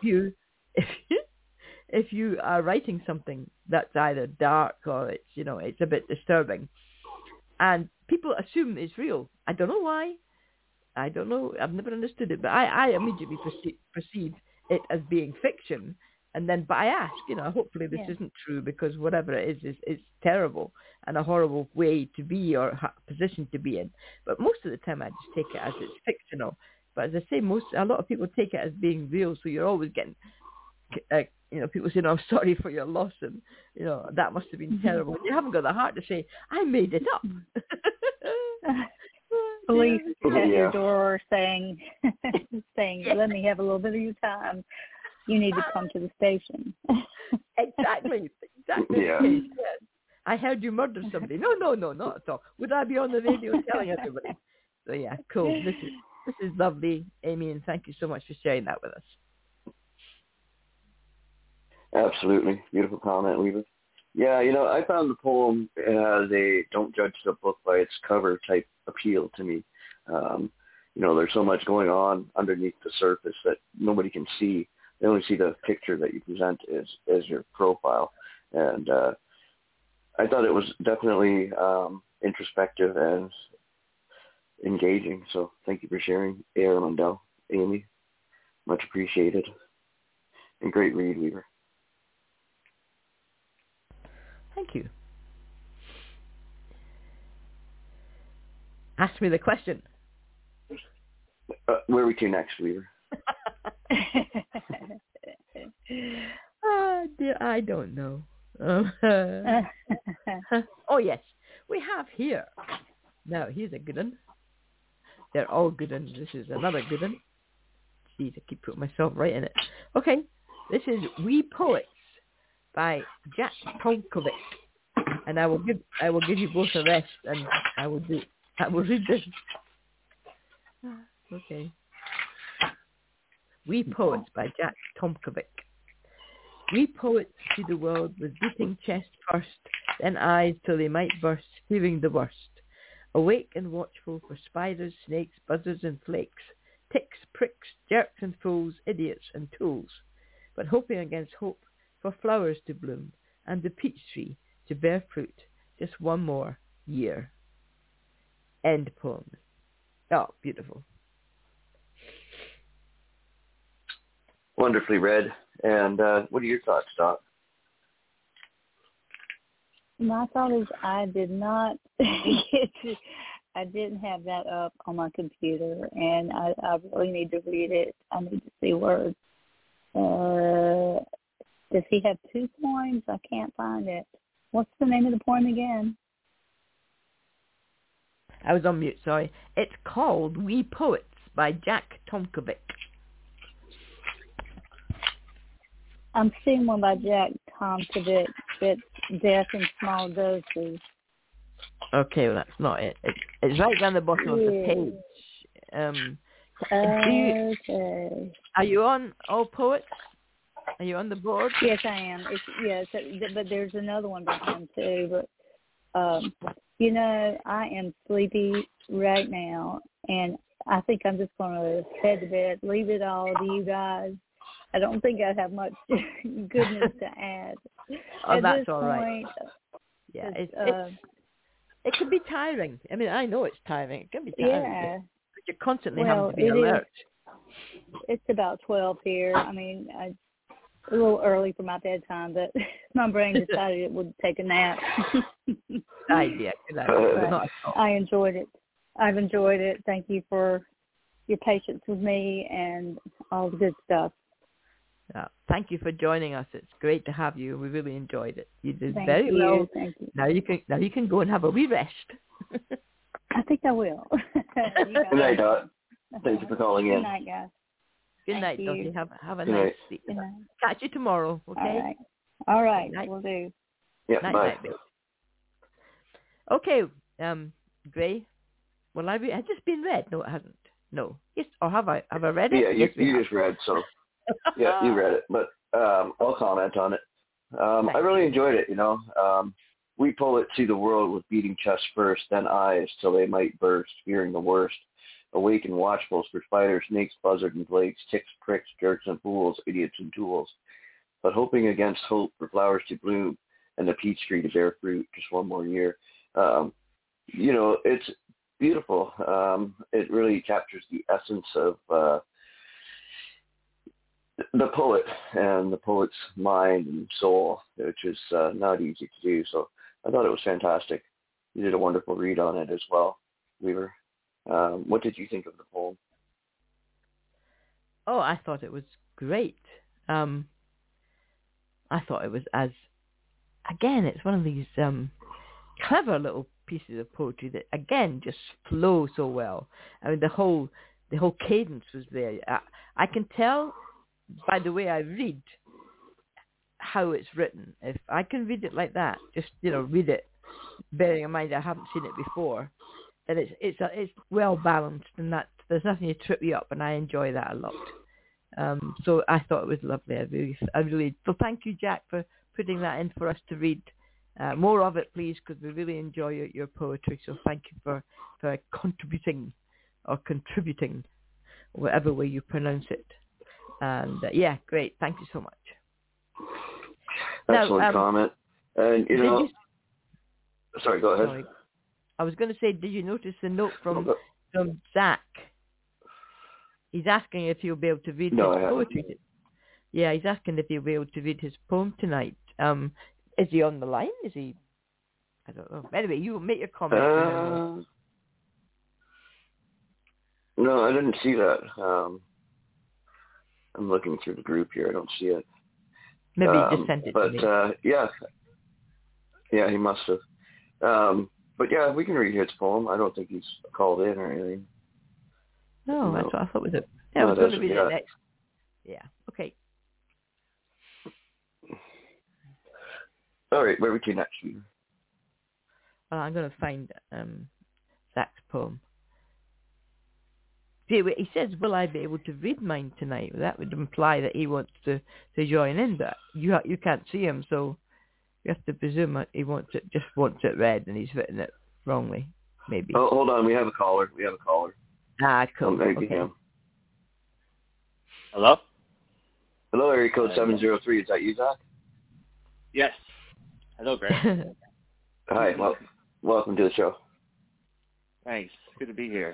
you are writing something that's either dark or it's a bit disturbing, and people assume it's real. I don't know why. I don't know. I've never understood it, but I immediately perceive it as being fiction. But I ask, hopefully this isn't true, because whatever it is terrible and a horrible way to be or position to be in. But most of the time I just take it as it's fictional. But as I say, a lot of people take it as being real, so you're always getting, people saying, I'm sorry for your loss, and, that must have been terrible. You haven't got the heart to say, I made it up. Police at your door saying, let me have a little bit of your time. You need to come to the station. Exactly. Yeah. Yes. I heard you murdered somebody. No, not at all. Would I be on the radio telling everybody? So yeah, cool. This is lovely, Amy, and thank you so much for sharing that with us. Absolutely. Beautiful comment, Weaver. Yeah, I found the poem has a don't judge the book by its cover type appeal to me. There's so much going on underneath the surface that nobody can see. They only see the picture that you present as your profile. And I thought it was definitely introspective and engaging. So thank you for sharing, A.R. Mundell, Amy. Much appreciated. And great read, Weaver. Thank you. Ask me the question. Where are we to next, Weaver? Dear, I don't know. Oh, yes. We have here. Now, here's a good one. They're all good ones. This is another good one. Jeez, I keep putting myself right in it. Okay. This is We Poets by Jack Tomkovic. And I will give you both a rest, and I will read this. Okay. We Poets by Jack Tomkovic. We poets see the world with beating chest first, then eyes till they might burst, fearing the worst. Awake and watchful for spiders, snakes, buzzards and flakes, ticks, pricks, jerks and fools, idiots and tools, but hoping against hope for flowers to bloom and the peach tree to bear fruit just one more year. End poem. Oh, beautiful. Wonderfully read. And what are your thoughts, Doc? My thought is I didn't have that up on my computer, and I really need to read it. I need to see words. Does he have 2 poems? I can't find it. What's the name of the poem again? I was on mute, sorry. It's called We Poets by Jack Tomkovic. I'm seeing one by Jack Tomkovic, it's Death in Small Doses. Okay, well, that's not it. It's right down the bottom of the page. Okay. Are you on All Poets? Are you on the board? Yes, I am. But there's another one by him too. But I am sleepy right now, and I think I'm just going to head to bed, leave it all to you guys. I don't think I have much goodness to add. Oh, that's all right. Yeah, it can be tiring. I mean, I know it's tiring. It can be tiring. Yeah. But you're constantly having to be alert. It's about 12 here. I mean, a little early for my bedtime, but my brain decided it would take a nap. Idea. I enjoyed it. I've enjoyed it. Thank you for your patience with me and all the good stuff. Thank you for joining us. It's great to have you. We really enjoyed it. You did Thank very you. well. Thank you. Now you can go and have a wee rest. I think I will. Good night, Dot. Thank you for calling in. Good night, guys. Good night, Dottie. Have a Good nice night. sleep. Good night. Catch you tomorrow, okay? All right. We'll do. Yeah, Night, bye. night, babe. Okay, Gray. Well, has this been read? No, it hasn't. No. Yes, or have I? Have I read it? Yeah, Yes, you just read, so yeah, you read it. But I'll comment on it. I really enjoyed it. We poets see the world with beating chests first, then eyes till they might burst, fearing the worst. Awake and watchfuls for spiders, snakes, buzzards and flakes, ticks, pricks, jerks and fools, idiots and tools. But hoping against hope for flowers to bloom and the peach tree to bear fruit just one more year. It's beautiful. It really captures the essence of the poet and the poet's mind and soul, which is not easy to do. So I thought it was fantastic. You did a wonderful read on it as well, Weaver. What did you think of the poem? Oh, I thought it was great. I thought it was it's one of these clever little pieces of poetry that, again, just flow so well. I mean, the whole cadence was there. I can tell by the way I read how it's written. If I can read it like that, just read it, bearing in mind I haven't seen it before, then it's well balanced, and that there's nothing to trip you up, and I enjoy that a lot. So I thought it was lovely. I really. So thank you, Jack, for putting that in for us to read. More of it, please, because we really enjoy your poetry. So thank you for contributing, whatever way you pronounce it. And great. Thank you so much. Excellent comment. And sorry, go ahead. Sorry. I was going to say, did you notice the note from Zach? He's asking if he'll be able to read his poetry. Yeah, he's asking if he'll be able to read his poem tonight. Is he on the line? Is he? I don't know. Anyway, you make your comment. No, I didn't see that. I'm looking through the group here. I don't see it. Maybe he just sent it to me. But yeah, he must have. But yeah, we can read his poem. I don't think he's called in or anything. No, that's what I thought was it. Yeah, I was going to read it next. Yeah, okay. All right, where are we to next week? I'm going to find Zach's poem. See, he says, will I be able to read mine tonight? That would imply that he wants to join in, but you can't see him, so you have to presume that he just wants it read, and he's written it wrongly, maybe. Oh, hold on. We have a caller. Ah, cool. Maybe Okay. him. Hello? Hello, area code 703. Is that you, Zach? Yes. Hello, Greg. Hi. Well, welcome to the show. Thanks. Good to be here.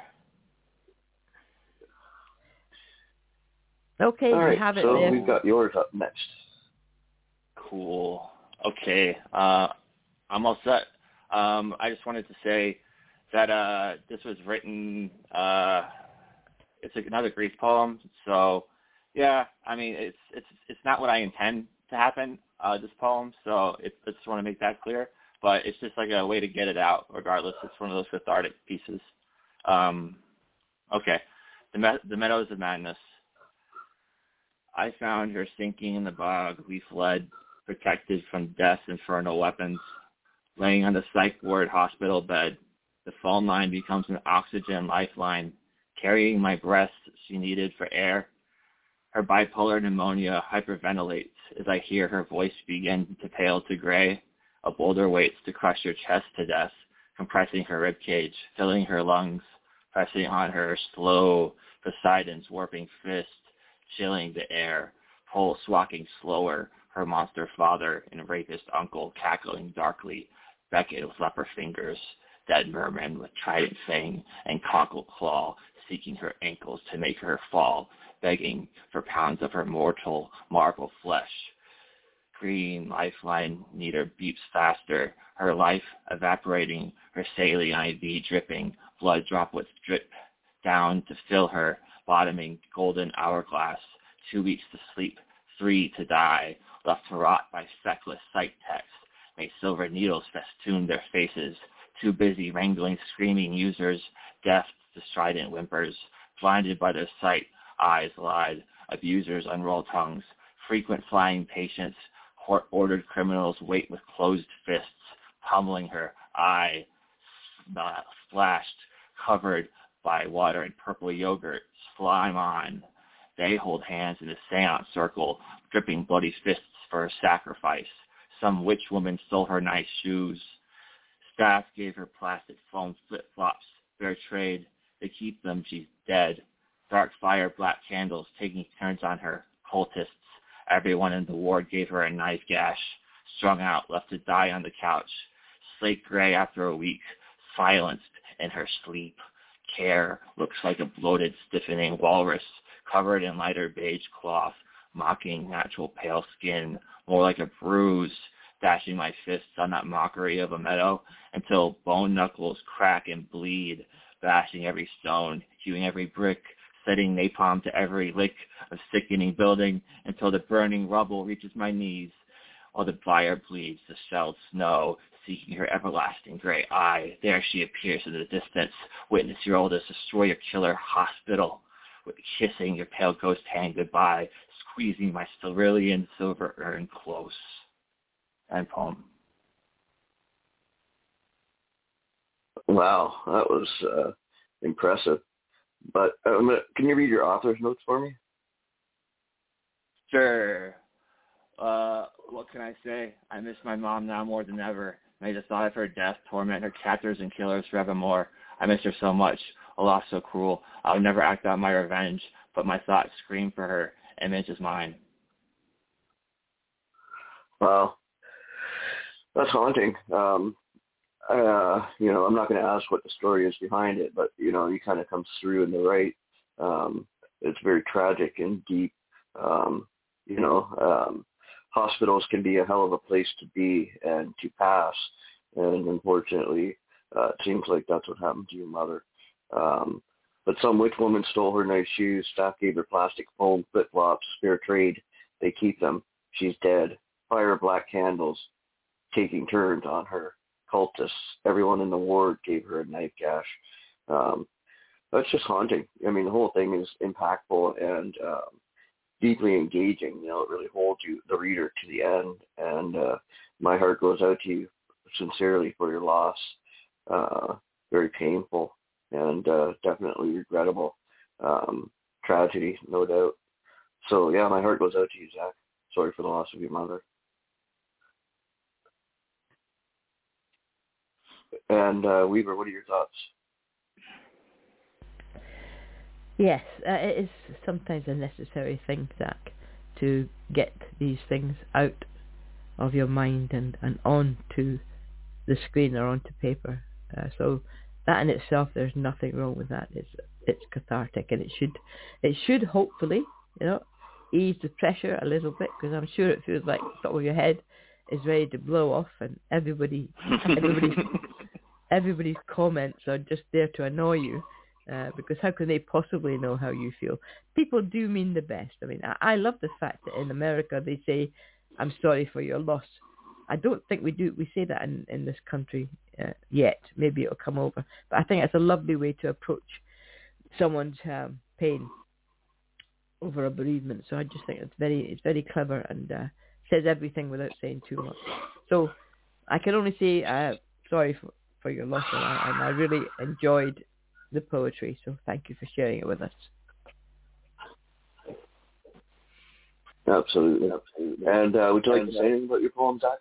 Okay, all right, you have it so there. We've got yours up next. Cool. Okay. I'm all set. I just wanted to say that this was written, it's another grief poem. So, yeah, I mean, it's not what I intend to happen, this poem. So I just want to make that clear. But it's just like a way to get it out regardless. It's one of those cathartic pieces. Okay. The Meadows of Madness. I found her sinking in the bog. We fled, protected from death's infernal weapons. Laying on the psych ward hospital bed, the phone line becomes an oxygen lifeline. Carrying my breath she needed for air. Her bipolar pneumonia hyperventilates as I hear her voice begin to pale to gray. A boulder waits to crush her chest to death, compressing her ribcage, filling her lungs, pressing on her slow, Poseidon's warping fist. Chilling the air, pulse walking slower, her monster father and rapist uncle cackling darkly, Beckett with leper fingers, dead merman with trident fang and cockle claw, seeking her ankles to make her fall, begging for pounds of her mortal marble flesh. Green lifeline needle beeps faster, her life evaporating, her saline IV dripping, blood droplets drip down to fill her, bottoming golden hourglass, 2 weeks to sleep, 3 to die, left to rot by feckless psych techs. May silver needles festoon their faces, too busy wrangling screaming users, deaf to strident whimpers, blinded by their sight, eyes lied, abusers unroll tongues, frequent flying patients, court-ordered criminals wait with closed fists, pummeling her, eye splashed, covered by water and purple yogurt, slime on. They hold hands in a seance circle, dripping bloody fists for a sacrifice. Some witch woman stole her nice shoes. Staff gave her plastic foam flip-flops, fair trade. They keep them, she's dead. Dark fire, black candles, taking turns on her, cultists. Everyone in the ward gave her a knife gash, strung out, left to die on the couch. Slate gray after a week, silenced in her sleep. Care looks like a bloated, stiffening walrus, covered in lighter beige cloth, mocking natural pale skin, more like a bruise, dashing my fists on that mockery of a meadow until bone knuckles crack and bleed, bashing every stone, hewing every brick, setting napalm to every lick of sickening building until the burning rubble reaches my knees, while the fire bleeds the shelled snow, seeking her everlasting gray eye. There she appears in the distance. Witness your oldest destroyer killer hospital, with kissing your pale ghost hand goodbye, squeezing my cerulean silver urn close. End poem. Wow, that was impressive. But can you read your author's notes for me? Sure. What can I say? I miss my mom now more than ever. May the thought of her death torment her captors and killers forevermore. I miss her so much, a loss so cruel. I'll never act out my revenge, but my thoughts scream for her. Image is mine. Wow, that's haunting. I'm not going to ask what the story is behind it, but, he kind of comes through in the right. It's very tragic and deep. Hospitals can be a hell of a place to be and to pass. And unfortunately, it seems like that's what happened to your mother. But some witch woman stole her nice shoes. Staff gave her plastic foam flip-flops. Fair trade. They keep them. She's dead. Fire black candles, taking turns on her. Cultists. Everyone in the ward gave her a knife gash. That's just haunting. I mean, the whole thing is impactful and deeply engaging. It really holds the reader to the end. And my heart goes out to you sincerely for your loss. Very painful and definitely regrettable tragedy, no doubt. So yeah, my heart goes out to you, Zach. Sorry for the loss of your mother. And Weaver, what are your thoughts? Yes, it is sometimes a necessary thing, Zach, to get these things out of your mind and onto the screen or onto paper. So that in itself, there's nothing wrong with that. It's cathartic, and it should hopefully, ease the pressure a little bit, because I'm sure it feels like the top of your head is ready to blow off, and everybody's comments are just there to annoy you. Because how can they possibly know how you feel? People do mean the best. I mean, I love the fact that in America they say, "I'm sorry for your loss." I don't think we say that in this country yet. Maybe it'll come over. But I think it's a lovely way to approach someone's pain over a bereavement. So I just think it's very clever and says everything without saying too much. So I can only say sorry for your loss, and I really enjoyed the poetry, so thank you for sharing it with us. Absolutely. And would you like to say anything about your poem, Zach?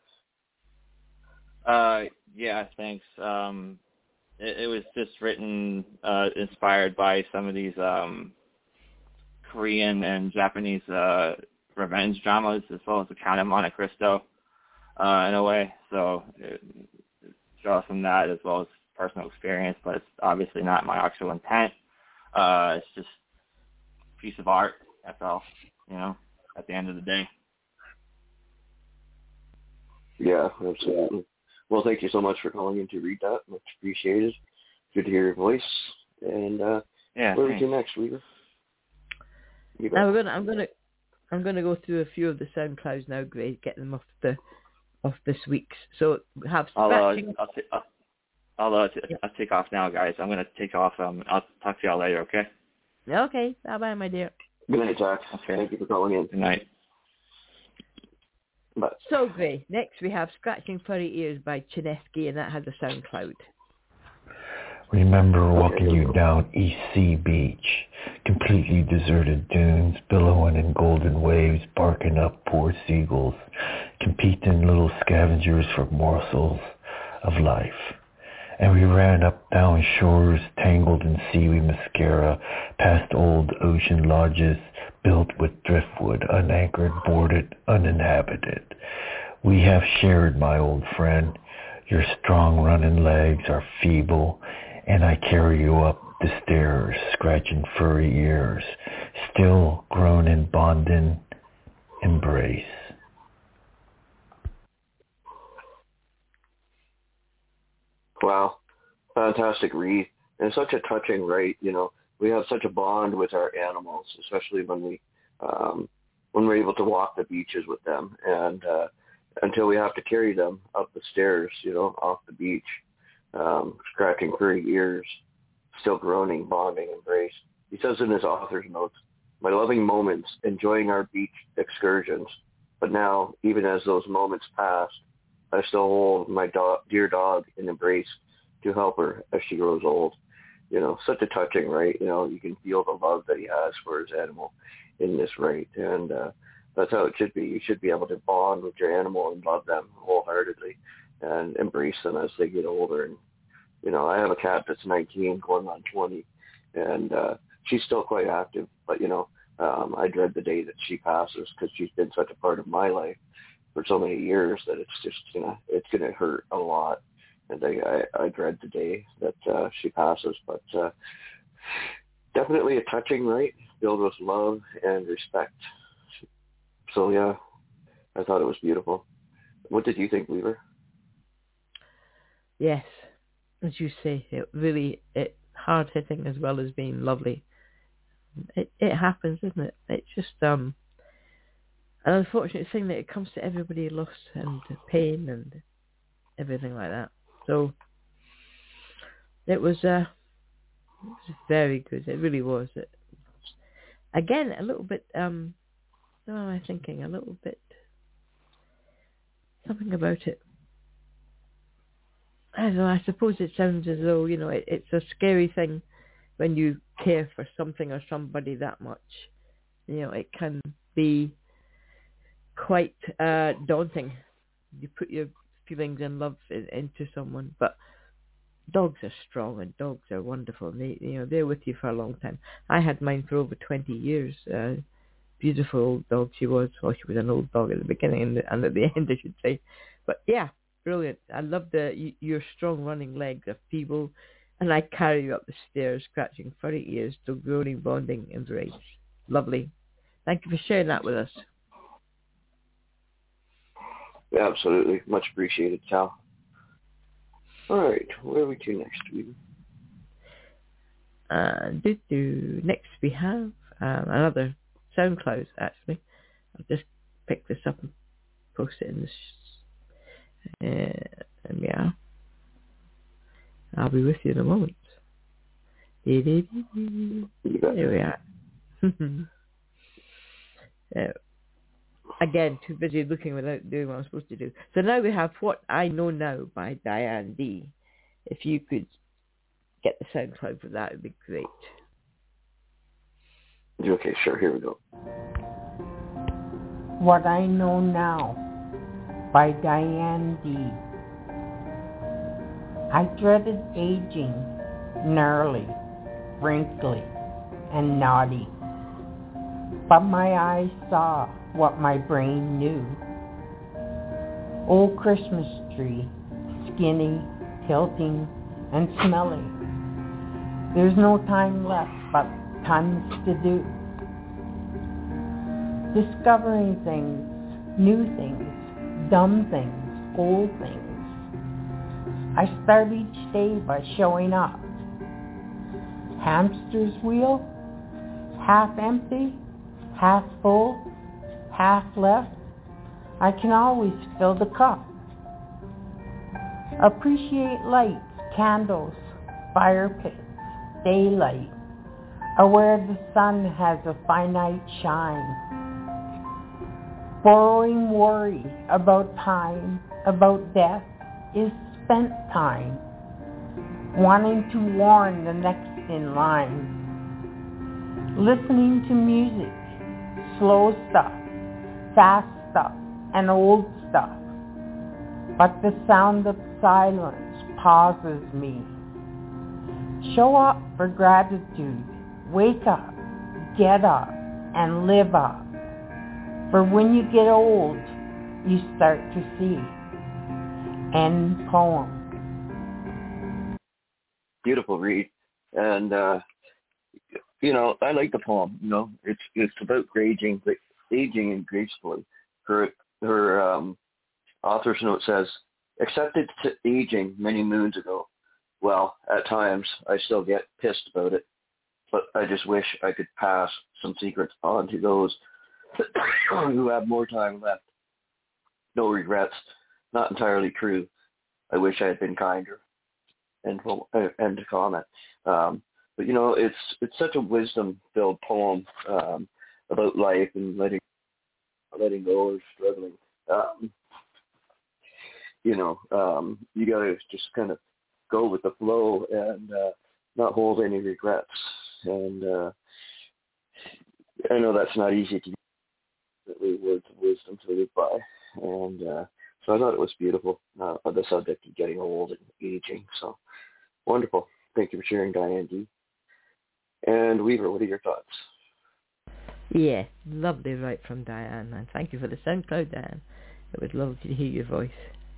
Yeah, thanks. It was just written inspired by some of these Korean and Japanese revenge dramas, as well as the Count of Monte Cristo, in a way. So it draws from that as well as personal experience, but it's obviously not my actual intent. It's just a piece of art, that's all, at the end of the day. Yeah, absolutely. Well, thank you so much for calling in to read that. Much appreciated. Good to hear your voice. And where we do next, Weaver? Now I'm gonna go through a few of the SoundClouds now, Gray, get them off this week's. So we have scratching. I'll take off now, guys. I'm gonna take off. I'll talk to y'all later. Okay. Okay. Bye, bye, my dear. Good night, Zach. Okay. Thank you for calling in. Good night. Bye. So, Gray, next we have Scratching Furry Ears by Chinesky, and that has a SoundCloud. Remember walking you down East Sea Beach, completely deserted dunes, billowing in golden waves, barking up poor seagulls, competing little scavengers for morsels of life. And we ran up down shores tangled in seaweed mascara, past old ocean lodges built with driftwood, unanchored, boarded, uninhabited. We have shared, my old friend. Your strong running legs are feeble, and I carry you up the stairs, scratching furry ears, still grown in bonding embrace. Wow. Fantastic read. And such a touching write, We have such a bond with our animals, especially when we're able to walk the beaches with them, and until we have to carry them up the stairs, off the beach, scratching furry ears, still groaning, bonding, embrace. He says in his author's notes, "My loving moments, enjoying our beach excursions, but now, even as those moments passed, I still hold my dear dog in embrace to help her as she grows old." Such a touching, right? You can feel the love that he has for his animal in this right. And that's how it should be. You should be able to bond with your animal and love them wholeheartedly and embrace them as they get older. And, I have a cat that's 19 going on 20, and she's still quite active. But, I dread the day that she passes because she's been such a part of my life for so many years that it's just, it's going to hurt a lot. And I dread the day that she passes. But definitely a touching, right? Filled with love and respect. So, yeah, I thought it was beautiful. What did you think, Weaver? Yes, as you say, it hard-hitting as well as being lovely. It happens, isn't it? It's just an unfortunate thing that it comes to everybody, loss and pain and everything like that. So it was very good. It really was. Again, a little bit. What am I thinking? A little bit something about it. I don't know, I suppose it sounds as though, it's a scary thing when you care for something or somebody that much. It can be quite daunting. You put your feelings and love into someone, but dogs are strong and dogs are wonderful. And they're with you for a long time. I had mine for over 20 years. Beautiful old dog she was. Well, she was an old dog at the beginning and at the end, I should say. But yeah, brilliant. I love your strong running legs are feeble, and I carry you up the stairs, scratching furry ears, till groaning, bonding embrace. Lovely. Thank you for sharing that with us. Yeah, absolutely. Much appreciated, Cal. All right, where are we to next week? Next we have another SoundCloud, actually. I'll just pick this up and post it in this. And yeah, I'll be with you in a moment. There we are. Again, too busy looking without doing what I'm supposed to do. So now we have What I Know Now by Diane D. If you could get the SoundCloud for that, it would be great. Okay, sure. Here we go. What I Know Now by Diane D. I dreaded aging, gnarly, wrinkly, and naughty. But my eyes saw what my brain knew. Old Christmas tree, skinny, tilting, and smelly. There's no time left but tons to do. Discovering things, new things, dumb things, old things. I start each day by showing up. Hamster's wheel, half empty, half full, half left. I can always fill the cup. Appreciate lights, candles, fire pits, daylight, aware the sun has a finite shine. Borrowing worry about time, about death, is spent time. Wanting to warn the next in line. Listening to music, slow stuff, fast stuff, and old stuff. But the sound of silence pauses me. Show up for gratitude. Wake up, get up, and live up. For when you get old, you start to see. End poem. Beautiful read. And, I like the poem. It's about aging and gracefully. Her author's note says, accepted to aging many moons ago. Well, at times, I still get pissed about it, but I just wish I could pass some secrets on to those who have more time left. No regrets, not entirely true. I wish I had been kinder. End to comment. But it's such a wisdom-filled poem about life and letting go or struggling. You gotta just kind of go with the flow and not hold any regrets. And I know that's not easy to do, words of wisdom to live by. And so I thought it was beautiful on the subject of getting old and aging. So wonderful. Thank you for sharing, Diane D. And Weaver, what are your thoughts? Yeah, lovely right from Diane, and thank you for the SoundCloud, Diane. It was lovely to hear your voice.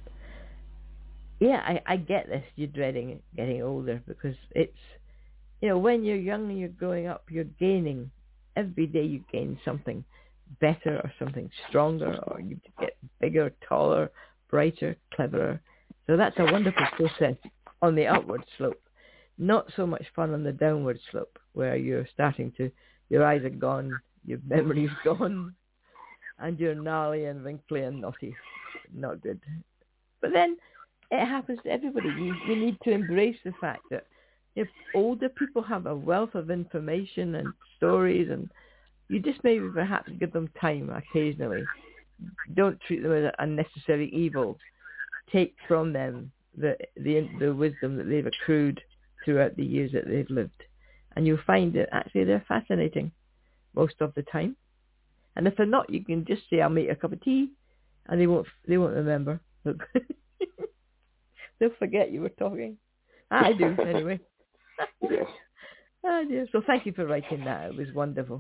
Yeah, I get this. You're dreading getting older because it's, when you're young and you're growing up, you're gaining. Every day you gain something better or something stronger, or you get bigger, taller, brighter, cleverer. So that's a wonderful process on the upward slope. Not so much fun on the downward slope, where you're starting to, your eyes are gone, your memory's gone, and you're gnarly and wrinkly and naughty. Not good. But then it happens to everybody. You need to embrace the fact that if older people have a wealth of information and stories, and you just maybe perhaps give them time occasionally don't treat them as unnecessary evil. Take from them the wisdom that they've accrued throughout the years that they've lived. And you'll find that actually they're fascinating most of the time. And if they're not, you can just say, I'll make a cup of tea, and they won't remember. They'll forget you were talking. I do, anyway. Yeah. I do. So thank you for writing that. It was wonderful.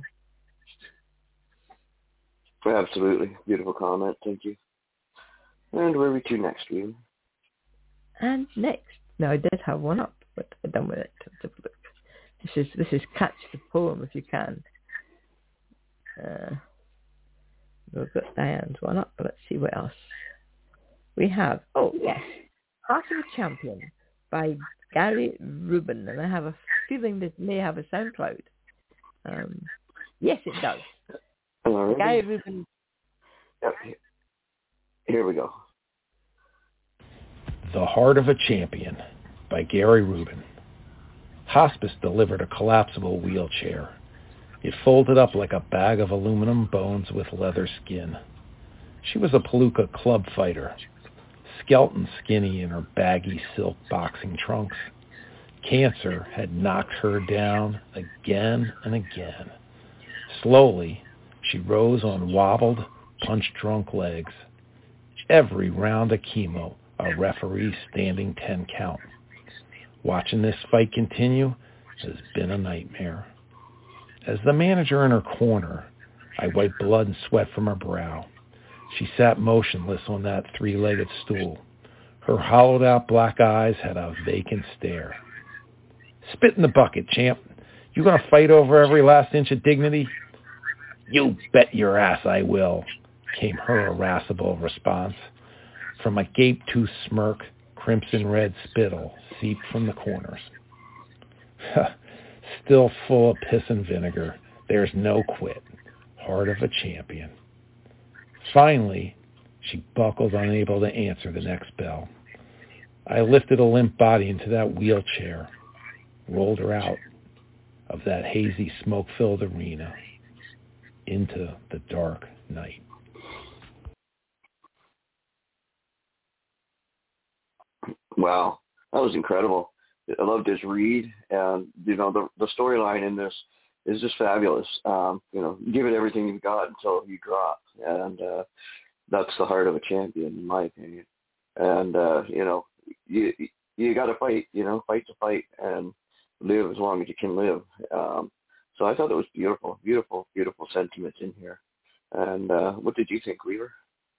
Absolutely. Beautiful comment. Thank you. And where are we to next, Weaver? And next. Now, I did have one up, but I'm done with it. This is Catch the Poem, if you can. We've got Diane's one up, but let's see what else we have. Oh, yes. Heart of a Champion by Gary Rubin. And I have a feeling this may have a SoundCloud. Yes, it does. Alrighty. Gary Rubin. Yep. Here we go. The Heart of a Champion by Gary Rubin. Hospice delivered a collapsible wheelchair. It folded up like a bag of aluminum bones with leather skin. She was a Palooka club fighter, skeleton skinny in her baggy silk boxing trunks. Cancer had knocked her down again and again. Slowly, she rose on wobbled, punch-drunk legs. Every round of chemo, a referee standing 10 count. Watching this fight continue has been a nightmare. As the manager in her corner, I wiped blood and sweat from her brow. She sat motionless on that three-legged stool. Her hollowed-out black eyes had a vacant stare. Spit in the bucket, champ. You gonna fight over every last inch of dignity? You bet your ass I will, came her irascible response. From a gape-toothed smirk, crimson-red spittle seeped from the corners. Still full of piss and vinegar, there's no quit. Heart of a champion. Finally, she buckled, unable to answer the next bell. I lifted a limp body into that wheelchair, rolled her out of that hazy, smoke-filled arena into the dark night. Wow, that was incredible. I loved his read, and the storyline in this is just fabulous. Give it everything you've got until you drop, and that's the heart of a champion, in my opinion. And you got to fight. Fight to fight, and live as long as you can live. So I thought it was beautiful, beautiful, beautiful sentiments in here. And what did you think, Weaver?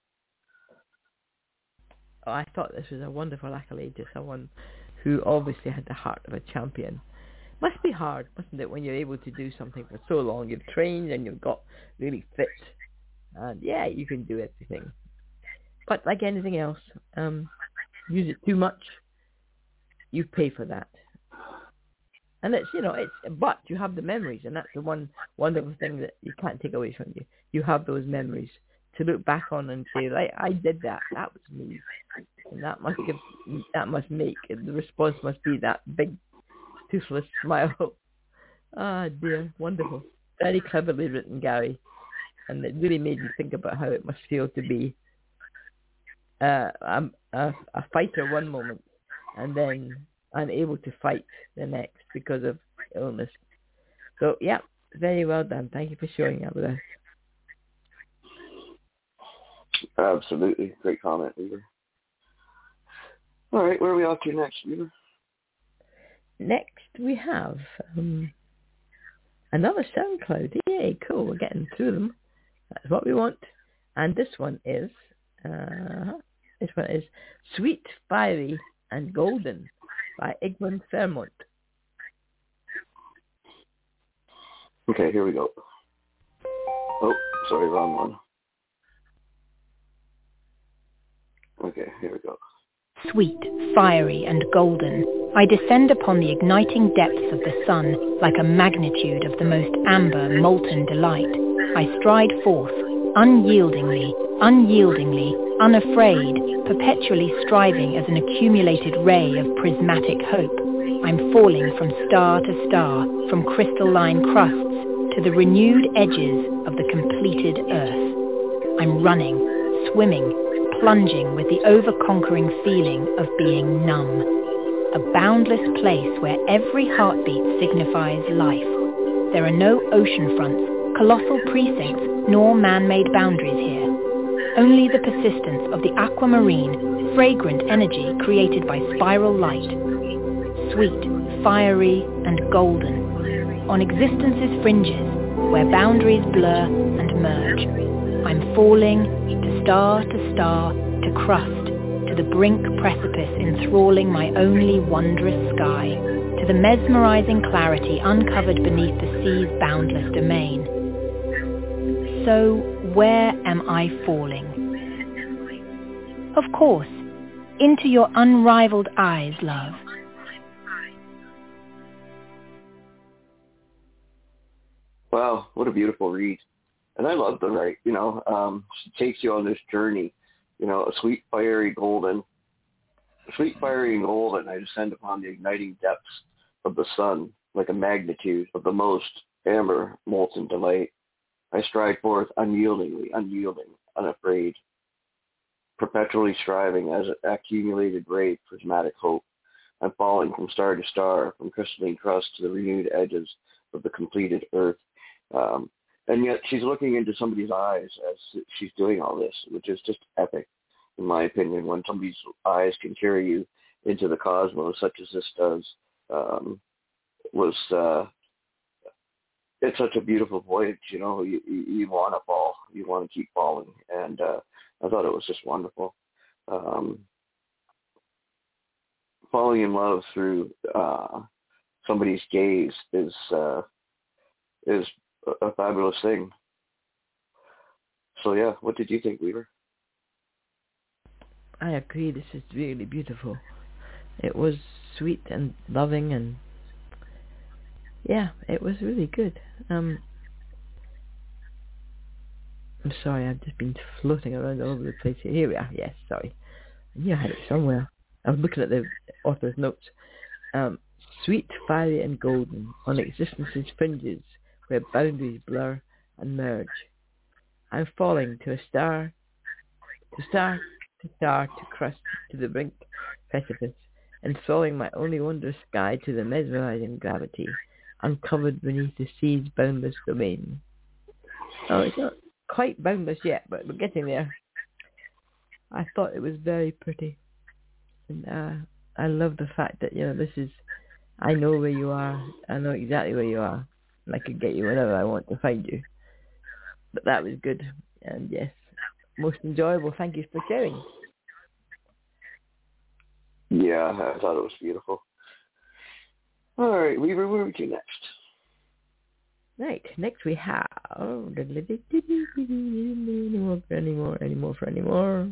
Oh, I thought this was a wonderful accolade to someone who obviously had the heart of a champion. Must be hard, mustn't it, when you're able to do something for so long. You've trained and you've got really fit. And yeah, you can do everything. But like anything else, use it too much, you pay for that. And but you have the memories, and that's the one wonderful thing that you can't take away from you. You have those memories to look back on and say, right, I did that. That was me. And that must make, the response must be that big, toothless smile. Ah, dear, wonderful. Very cleverly written, Gary. And it really made me think about how it must feel to be a fighter one moment and then unable to fight the next because of illness. So, yeah, very well done. Thank you for showing up with us. Absolutely. Great comment, Weaver. All right, where are we off to next, Weaver? Next, we have another SoundCloud. Yay, cool. We're getting through them. That's what we want. And this one is Sweet, Fiery, and Golden by Igmund Fairmont. Okay, here we go. Oh, sorry, wrong one. Okay, here we go. Sweet, fiery, and golden, I descend upon the igniting depths of the sun like a magnitude of the most amber, molten delight. I stride forth, unyieldingly, unafraid, perpetually striving as an accumulated ray of prismatic hope. I'm falling from star to star, from crystalline crusts to the renewed edges of the completed earth. I'm running, swimming, plunging with the over-conquering feeling of being numb. A boundless place where every heartbeat signifies life. There are no ocean fronts, colossal precincts, nor man-made boundaries here. Only the persistence of the aquamarine, fragrant energy created by spiral light. Sweet, fiery, and golden. On existence's fringes, where boundaries blur and merge. I'm falling, to star, to crust, to the brink precipice enthralling my only wondrous sky, to the mesmerizing clarity uncovered beneath the sea's boundless domain. So, where am I falling? Of course, into your unrivaled eyes, love. Wow, what a beautiful read. And I love the right, she takes you on this journey, a sweet, fiery, and golden, I descend upon the igniting depths of the sun, like a magnitude of the most amber, molten delight. I stride forth unyielding, unafraid, perpetually striving as an accumulated ray, prismatic hope. I'm falling from star to star, from crystalline crust to the renewed edges of the completed earth. And yet she's looking into somebody's eyes as she's doing all this, which is just epic, in my opinion. When somebody's eyes can carry you into the cosmos, such as this does, it's such a beautiful voyage. You want to fall, you want to keep falling, and I thought it was just wonderful. Falling in love through somebody's gaze is a fabulous thing. So yeah, what did you think, Weaver? I agree. This is really beautiful. It was sweet and loving, and yeah, it was really good. I'm sorry, I've just been floating around all over the place here. Here we are. Yes, sorry. I knew I had it somewhere. I was looking at the author's notes. Sweet, fiery, and golden, on existence's fringes, where boundaries blur and merge. I'm falling to a star, to crust, to the brink precipice, enthralling my only wondrous sky to the mesmerizing gravity, uncovered beneath the sea's boundless domain. Oh, it's not quite boundless yet, but we're getting there. I thought it was very pretty. And I love the fact that, this is, I know where you are, I know exactly where you are, and I could get you whenever I want to find you. But that was good, and yes, most enjoyable. Thank you for sharing. Yeah, I thought it was beautiful. All right, Weaver, where are we to next? Right, next we have any more.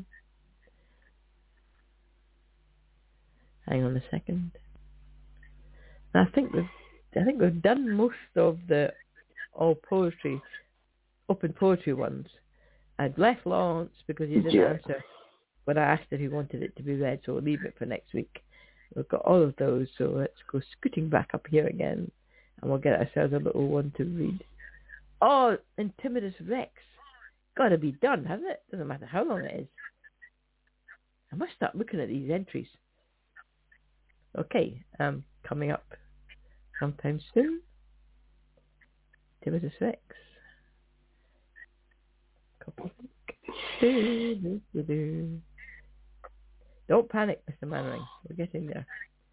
Hang on a second. I think we've done most of the all poetry, open poetry ones. I'd left Lawrence because he didn't answer when I asked if he wanted it to be read, so we'll leave it for next week. We've got all of those, so let's go scooting back up here again, and we'll get ourselves a little one to read. Oh, Intimitus Rex. Got to be done, hasn't it? Doesn't matter how long it is. I must start looking at these entries. Okay, coming up sometime soon. Intimitus Rex. Copy link. Don't panic, Mr. Mannering. We're getting there.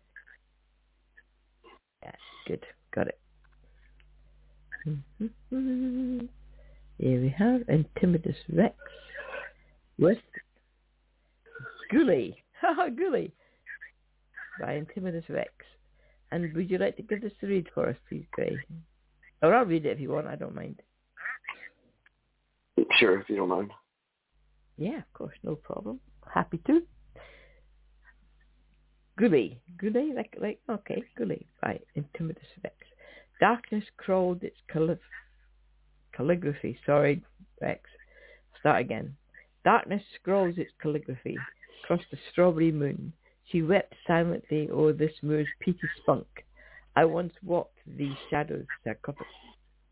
Yes, good. Got it. Here we have Intimitus Rex with Ghoulie. Haha, Ghoulie. By Intimitus Rex. And would you like to give this a read for us, please, Gray? Or I'll read it if you want. I don't mind. Sure, if you don't mind. Yeah, of course, no problem. Happy to. Ghoulie, like okay, Ghoulie by Intimitus Rex. Darkness crawled its calligraphy. Sorry, Rex. Start again. Darkness scrawls its calligraphy across the strawberry moon. She wept silently o'er this moor's peaty spunk. I once walked these shadows sarcophagus.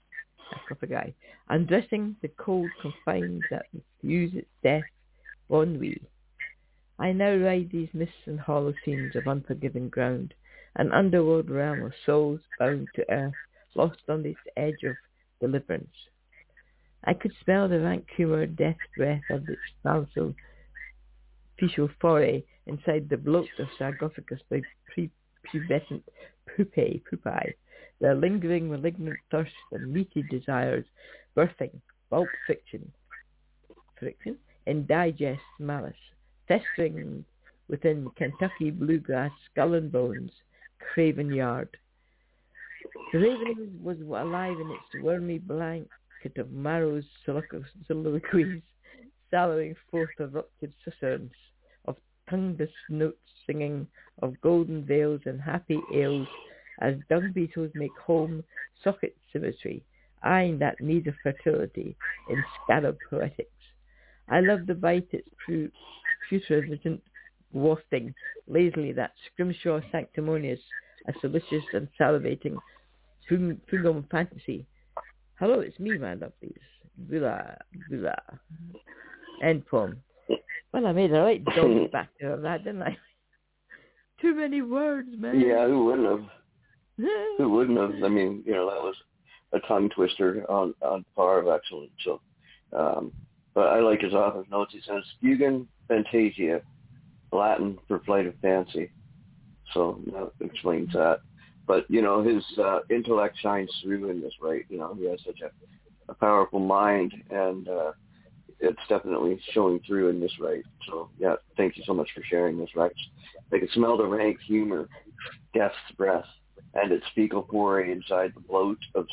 sarcophagi, undressing the cold confines that refuse its death, ennui. I now ride these mists and hollow scenes of unforgiving ground, an underworld realm of souls bound to earth, lost on this edge of deliverance. I could smell the rank humour, death breath of its spousal facial foray inside the bloat of sarcophagus by pubescent pupae, their lingering malignant thirst and meaty desires, birthing bulk friction in digest malice, festering within Kentucky bluegrass skull and bones, craven yard. The raven was alive in its wormy blanket of marrow's soliloquies, sallowing forth erupted susurns of tongueless notes singing, of golden veils and happy ales, as dung beetles make home socket symmetry, eyeing that need of fertility in scarab poetics. I love the bite its putrescent wafting lazily that scrimshaw sanctimonious, a delicious and salivating fugum fantasy. Hello, it's me, my lovelies. Bula, bula. End poem. Well, I made a right dog back there of that, didn't I? Too many words, man. Yeah, who wouldn't have? Who wouldn't have? I mean, that was a tongue twister on par of excellence. So, but I like his author's notes. He says, Fugen Fantasia, Latin for flight of fancy. So that explains that. But, his intellect shines through in this, right? He has such a powerful mind, and it's definitely showing through in this, right? So, yeah, thank you so much for sharing this, Rex. I can smell the rank humor, death's breath, and its fecal foray inside the bloat of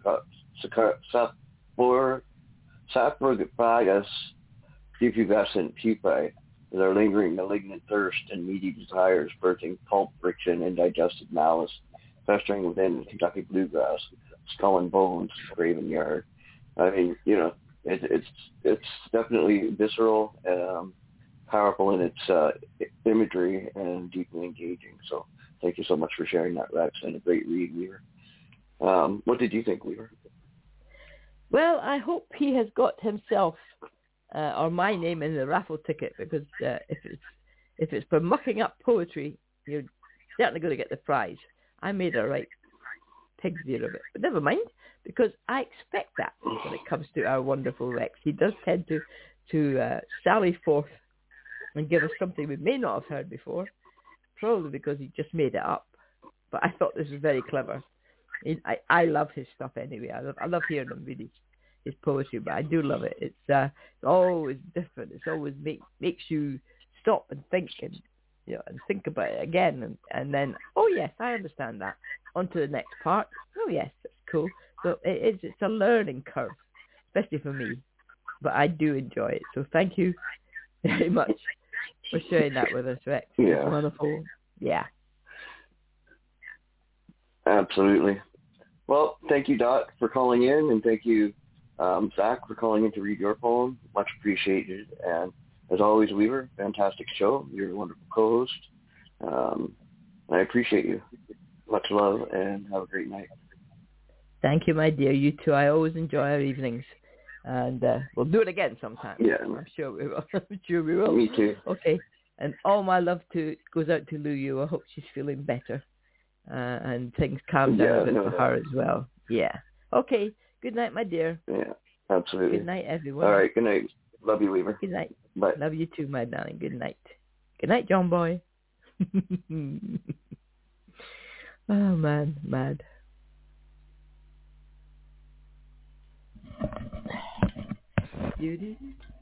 sarcophagus pubescent pupae, their lingering malignant thirst and meaty desires, birthing pulp friction and digested malice, festering within Kentucky bluegrass, skull and bones, craven yard. I mean, it's definitely visceral, powerful in its imagery, and deeply engaging. So thank you so much for sharing that, Rex, and a great read, Weaver. What did you think, Weaver? Well, I hope he has got himself or my name in the raffle ticket, because if it's for mucking up poetry, you're certainly going to get the prize. I made a right pig's ear of it, but never mind, because I expect that when it comes to our wonderful Rex. He does tend to sally forth and give us something we may not have heard before, probably because he just made it up. But I thought this was very clever. I love his stuff anyway. I love hearing him read his poetry, but I do love it. It's always different. It's always makes you stop and think, and and think about it again, and then, oh yes, I understand that. On to the next part. Oh yes, that's cool. So it's a learning curve, especially for me, but I do enjoy it. So thank you very much for sharing that with us, Rex. Yeah. It's wonderful. Yeah. Absolutely. Well, thank you, Dot, for calling in, and thank you, Zach, for calling in to read your poem. Much appreciated. And as always, Weaver, fantastic show. You're a wonderful co-host. I appreciate you. Much love, and have a great night. Thank you, my dear. You too. I always enjoy our evenings. And we'll do it again sometime. Yeah. I'm sure we will. I'm sure we will. Me too. Okay. And all my love goes out to Luyu. I hope she's feeling better. And things calm down a bit for her as well. Yeah. Okay. Good night, my dear. Yeah, absolutely. Good night, everyone. All right. Good night. Love you, Weaver. Good night. Bye. Love you too, my darling. Good night. Good night, John Boy. Oh, man. Mad. You did it.